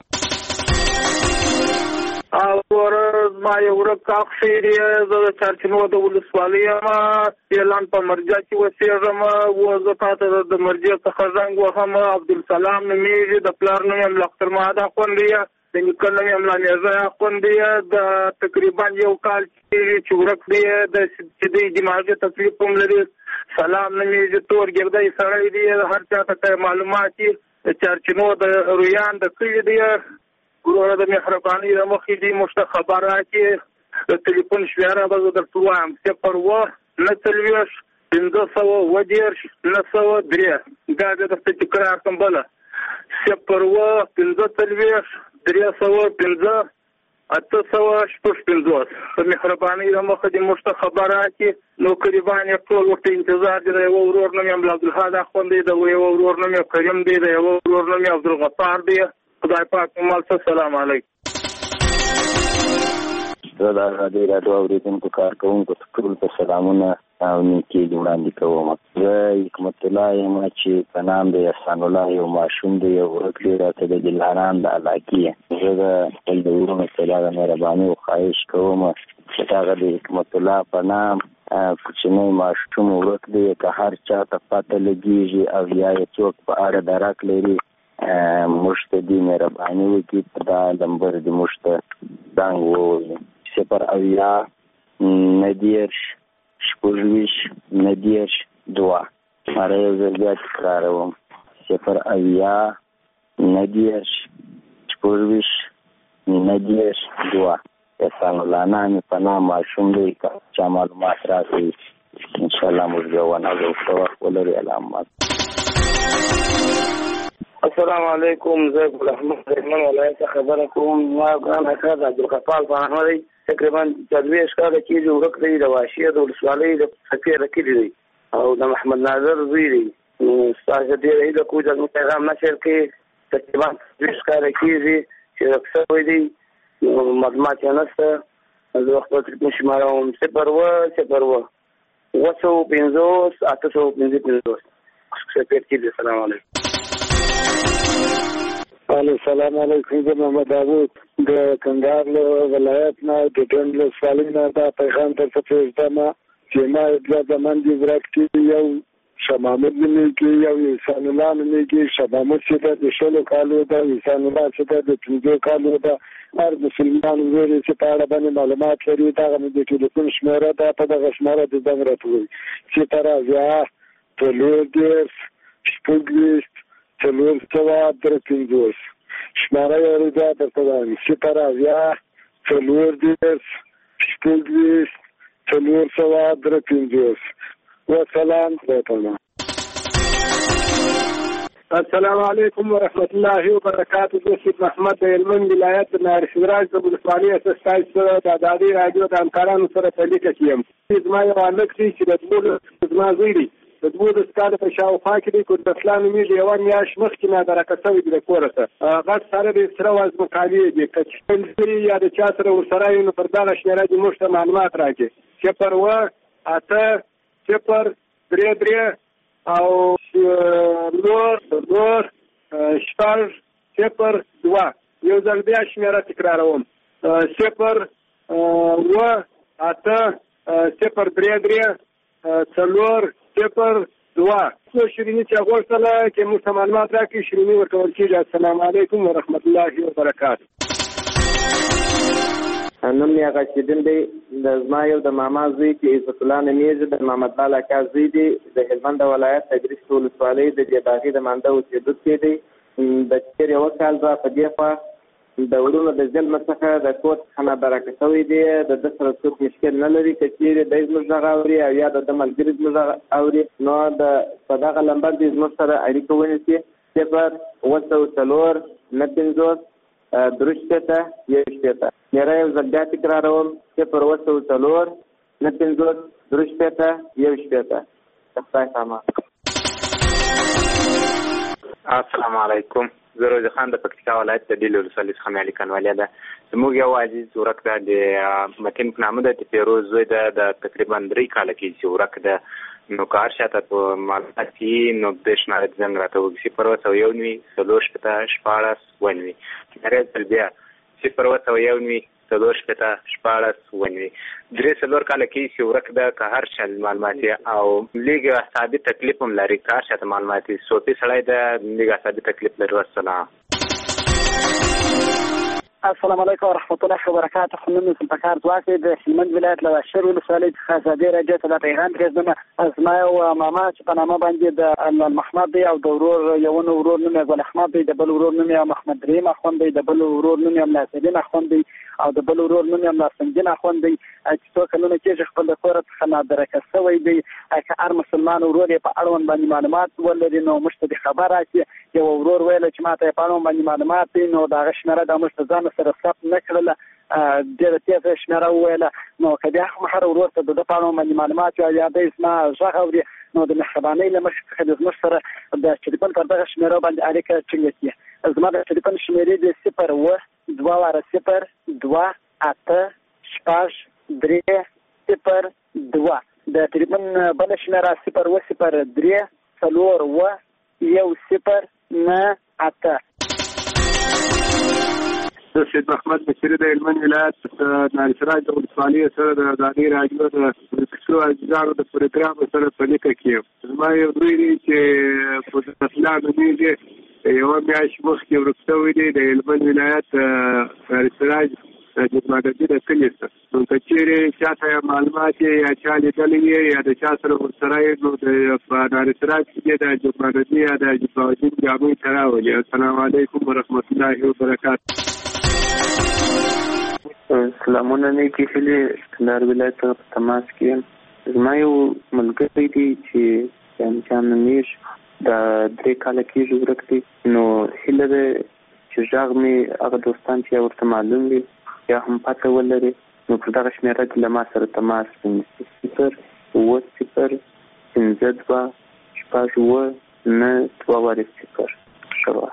ما یو ورکاخ شیری زه د چارچنو د ولسوالۍ یم، اعلان په مرجع کې اوسېږم. زه تاته د مرجع څخه زنګ وهم. عبدالسلام نومېږي، د پلار نوم یې ملا اختر محمد اخوندي، د نیکه نوم یې ملا نیزه اخوندي. د تقریبا یو کال چې ورک دی، چې دی دماغي تکلیف هم لري. سلام نومېږي، تور ګردی سړی دی، هر چا ته معلومات یې د چارچنو د رویان د کلي دی. ورور د مهرباني د مخې دی موږ ته خبره راکړي. د ټلیفون شمیره به زه درته ووایم 0 510 903 دا بیا درته تکرار کړم بله 0 510 305 855. د مهرباني د مخې دی موږ ته خبره راکړي. نو قریبان یې ټول ورته انتظار دی. د یوه ورور نوم یې عبدالحاد اخوندي، د یوه ورور نوم یې کریم دی، د یوه ورور نوم یې عبدالغفار دی. خدای پاک مال څه. سلام علیکم. زه د ازادۍ راډیو اورېدونکو کارکوونکو ټول ته سلامونه او نیکۍ وړاندې کوم. زه حکمت الله یم چې په نام د احسان الله یو ماشوم دی، یو ورک دی، راته د دلارام د علاقې. زه د خپل د ورونو سره د مهربانۍ خواهش کوم چې هغه د حکمت الله په نام کوچنی ماشوم ورک دی، که هر چا ته پته لګېږي او یا یې څوک په اړه درک لري موږ ته دې مهرباني وکړي، په دا نمبر دې موږ ته زنګ ووهي 0 اویا 90 شپږویشت 92. ماره یو ځل بیا تکراروم 0 اویا 90 شپږویشت 92. احسان الله نامې په نام ماشوم دی، که چا معلومات راکړي انشاءالله موږ بیا ونغو ښه وخت ولري. علامات. السلام علیکم. زه ګل احمد رحمان ولایت خبره کوم. ما ګران اکا د عبدالغفار محمد تقریبا 24 کاله کېږي ورک دی، د واشیه د ولسوالۍ د سفیر کلي دی او د محمد ناظر زوی دی. ستاسو ډېره هیله کوو چې زموږ پیغام نشر کړي. تقریبا 24 کاله کېږي چې ورک شوی دی، معلومات یې نشته. زه خپل تلیفون شماره وم 0 0 850 855. سفیر کلي. السلام علیکم. السلام علیکم. زه محمد داوود د کندهار ولایت نه د ډنډ ولسوالۍ نه دا پیغام درته پرېږدم چې ما دوه زمان دي ورک کړي. یو شاه محمود نومېږي، یو احسان الله نومېږي. شاه محمود چې ده د 16 کالو ده، احسان الله چې ده د 15 کالو ده. هر مسلمان ورور چې په اړه باندې معلومات لري دغه مې د ټلیفون شمېره ده، په دغه شمېره د زنګ راته ووایي 0 اویا 4 شپږویشت 453. شماره یې اورېده درته وایم 0 اویا 4 شپږویشت 453. وسلام. السلام علیکم ورحمت الله وبرکاته. زه سید محمد د هلمند ولایت د ناري سراج د ولسوالۍ ستاسو سره د ازادۍ راډیو د همکارانو سره په لیکه کې یم. زما یو هلک دی چې د زما زوی دی، د 12 کاله په شاوخوا کې دی، کردستان نومېږي. یوه میاشت مخکې نادرکه شوی دی د کوره ته. غټ سره د سره وزن کالي دي، که چل یا د چا سره ورسره وي نو پر دغه شمېره دې موږ ته معلومات راکړي 0 8 0 3 او 9 شپږ 0 2. یو ځل بیا شمېره تکراروم 0 8 0 3 4 0 2. څو شیریني چې غوښتله چې موږ ته معلومات راکړي شیریني ورکول کېږي. السلام علیکم ورحمت الله وبرکاته. نوم یې هغه چیدن دی، د زما یو د ماما زوی چې عزت الله نومېږي، د محمد الله اکا زوی دی، د هلمند ولایت تګریس ولسوالۍ د جباغي د مانده اوسېدونکی دی. د تېر یوه کال به په دې خوا د وروڼو د ظلم څخه د کور څخه نابرکه شوی دی. د ده سره څوک مشکل نه لري، که چېرې دی زموږ غږ اوري او یا د ده ملګري زموږ غږ اوري نو په دغه لمبر دې زموږ سره اړیکه ونیسي 0 804 950 درشته 1 میرا یو ځل بیا تکراروم 0 804 950 درشته 1. خدای سامان. السلام علیکم. زه روزي خان د پکتیکا ولایت د ډیل ولسوالۍ څخه مې لیکن ولیا ده. زموږ یو عزیز ورک ده د متین په نامه د پیروز زوی ده د تقریبا 3 کاله کې چې ورک ده نو کار شاته په معلومات کې نو د شناره څنګه راته وګسي پر وسو یو نوي سلوش پتا شپارس ونوي نړۍ تل بیا چې پر وسو یو نوي سلوش پتا شپارس ونوي 3 کاله کې چې ورک ده که هر چل معلوماتي او لیګ ثابت تکلیف هم لري کار شاته معلوماتي صوتي سړی ده لیګ ثابت تکلیف لري. والسلام. السلام علیکم ورحمۃ اللہ وبرکاتہ. خنم سلطکار ځواکې د هلمند ولایت له شر ولسوالۍ څخه ازادي راډیو ته د پیغام پرېږدم. زما یو ماما چې په نامه باندې د محمد دی او د ورور یو ورور نوم یې ګل احمد دی، د بل ورور نوم یې محمد رحیم اخوند دی، د بل ورور نوم یې ناصرین اخوند دی او د بل ورور نوم یې ناصرین اخوند دی. چې څو کلونه کېږي خپل د کور څخه نادرکه شوی دی. که هر مسلمان ورور یې په اړوند باندې معلومات ولري نو موږ ته د خبر راشي. یو ورور ویل چې ماته په اړوند باندې معلومات دی نو د هغه شمېره د موږ ته ځان سره ثبت نه کړله، ډېره تېزه شمېره وویله. نو که بیا هم هر ورور ته د ده په اړوند باندې معلومات وي او یا دی زما غږ اوري نو د مهربانۍ له مخې څخه د زموږ سره د ټلیفون پر دغه شمېرو باندې اړیکه ټینګه کړي. زما د ټلیفون شمېرې د 0 د ټلیفون بله شمېره 0 سید محمد بشیری د هلمند ولایت نارسراج د ولسوالۍ سره د ازادي راډیو د پښتو عزیزانو د پروګرام سره په لیکه کې زما یو دوی دی چې په اسلام نومیږي یو میاشت مخکې ورک شوی دی د هلمند ولایت نارسراج د ماګدي د کلي څخه. نو که چیرې چاته معلومات یا چا لیدلی وي یا د چا سره ورسره یې نو د نارسراج کې د جمعدي یا د جباوالدین جامع ته راولي. السلام علیکم ورحمت الله وبرکاتہ. سلامونه نه کېږي کندهار ولایت څخه په تماس کې یم. زما یو ملګری دی چې امتحان نومیږي د 3 کاله کېږي ورک دی. نو هیله ده چې غږ مې هغه دوستان چې ورته معلوم وي یا هم پته ولري نو پر دغه شمېره کې له ما سره تماس ونیسي.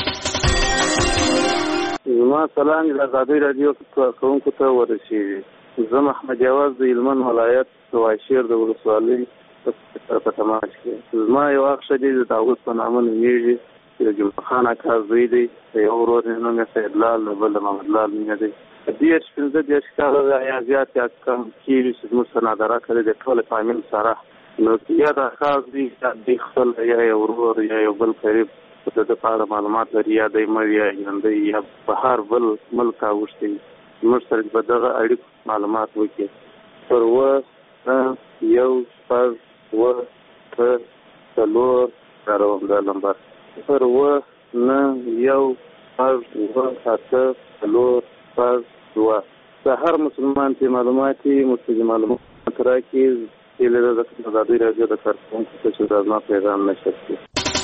زما سلام د ازادي راډیو کوونکو ته ورسیږي. زه محمد جواز د هلمند ولایت واشیر د ولسوالۍ په تماس کې. زما یو اخ دی د داود په نامه نومیږي د جمعه خان اکا زوی دی. یو ورور یې نوم یې سیدلال بل محمد لال نوم دی. 15 کاله یا زیات یا کم کېږي چې زموږ سره نادره کړې د ټول فامیل سره. نو یا د خاص دی د خپل یا یو ورور یا یو بل قریب د په اړه معلومات لري یا د مړ یا ژوندی یا په هر بل ملک اوښتي موږ سره په دغه اړیکو معلومات وکړي. پر یو شپږ اوه څلور کاروم دا نمبر پر یو شپږ اوه اته څلور شپږ دوه. د هر مسلمان چې معلومات مستقیم معلومات راکړي هیله ده د ازادي راډیو د کارکوونکو ته چې دا زما پیغام نشر کړي.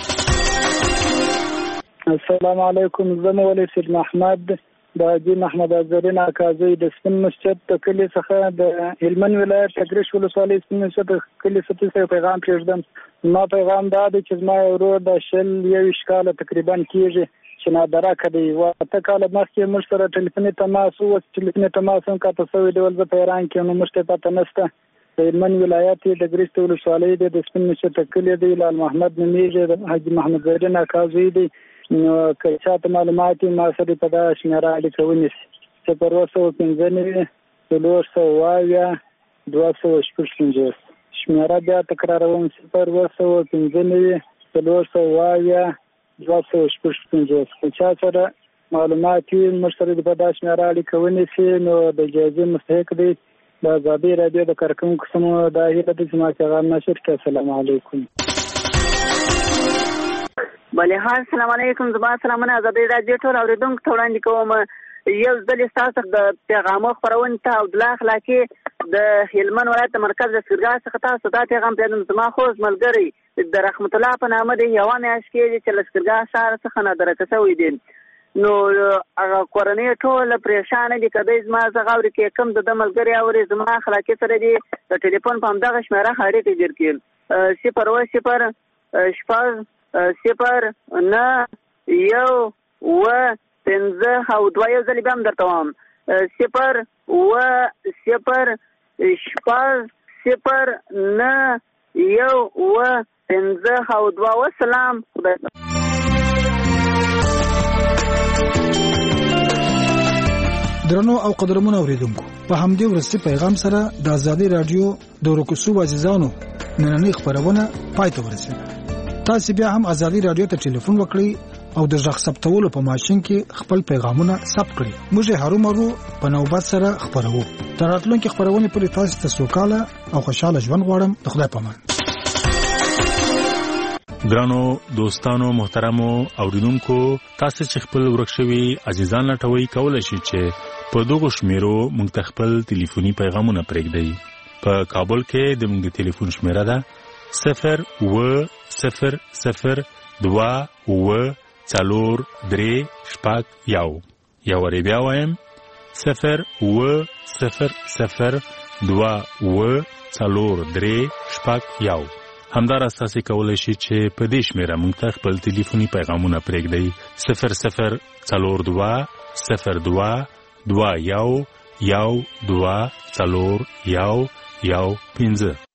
السلام علیکم. زه مولوي سید محمد د حاجي محمد ازرین اکازی د سپین مسجد د کلي څخه د هلمند ولایت تګریش ولسوالۍ سپین مسجد د کلي څخه پیغام پرېږدم. ما پیغام دا دی چې زما ورور د 21 کاله تقریبا کېږي چې نادرکه دی. 8 کاله مخکې موږ سره ټلیفوني تماس و ټلیفوني تماس هم کاته سوی دی. ول زه په ایران کې نو موږ ته پته نشته. د هلمند ولایت د تګریش ولسوالۍ د سپین مسجد د کلي دی. لال محمد نومیږي د حاجي محمد ازرین اکازی دی. نو که چاته معلومات ما سره په دغه شمېره اړیکه ونیسي 015 420 256 شمېره بیا تکراروم 015 420 256. که چا سره معلومات وي موږ سره په دغه شمېره اړیکه ونیسي نو د جایزې مستحق دی. د ازادي راډیو د کارکوونکو سمو دا هیله ده چې ما پیغام نشر کړي. السلام علیکم. بله ها السلام علیکم. زما سلامونه ازادي راډیو ټول اوریدونکو ته وړاندې کوم. یو ځل ستاسو د پیغامو خپرونې ته عبدالله اخلاقي د هلمند ولایت مرکز د سرګاه څخه تاسو ته پیغام پرېږدم. زما خوږ ملګری د رحمت الله په نامه دی. یوه میاشت کېږي چې له سرګاه ښار څخه نادرکه شوی دی. نو هغه کورنۍ ټوله پریشانه دي. که دی زما غږ اوري که کوم د ده ملګري اوري زما اخلاقي سره دي د ټلیفون په همدغه شمېره اړیکه جوړ کړي 0 0 شپږ او 2 یو ځل بیا هم درته وایم 0 او 2 وسلام. خدای درنو او قدرمنو اوریدونکو، په همدې ورسته پیغام سره د ازادي رادیو د ورکوسو عزیزانو نننۍ خبرونه پای ته ورسېده. تاسو بیا هم ازادي رادیو ته ټلیفون وکړئ او د ژغ ثبتولو په ماشين کې خپل پیغامونه ثبت کړئ. موږ هرومرو په نوبت سره خبرو. تر راتلونکي خبرونه پورې تاسو ته سوکاله او خوشاله ژوند غواړم. د خدای په امان. ګرانو دوستانو محترمو اوریدونکو، تاسو چې خپل ورکشوي عزیزان لټوي کولای شئ چې په دغه شمیرو موږ ته خپل ټلیفوني پیغامونه پرېږدئ. په کابل کې د موږ ټلیفون شمیره ده 0100243 یو ری بیا وایم 0100243 همدار تاسو کولای شئ چې په دې شمیره موږ ته خپل ټلیفوني پیغامونه پرېږدئ 0020221 1 2 4 1 1 5.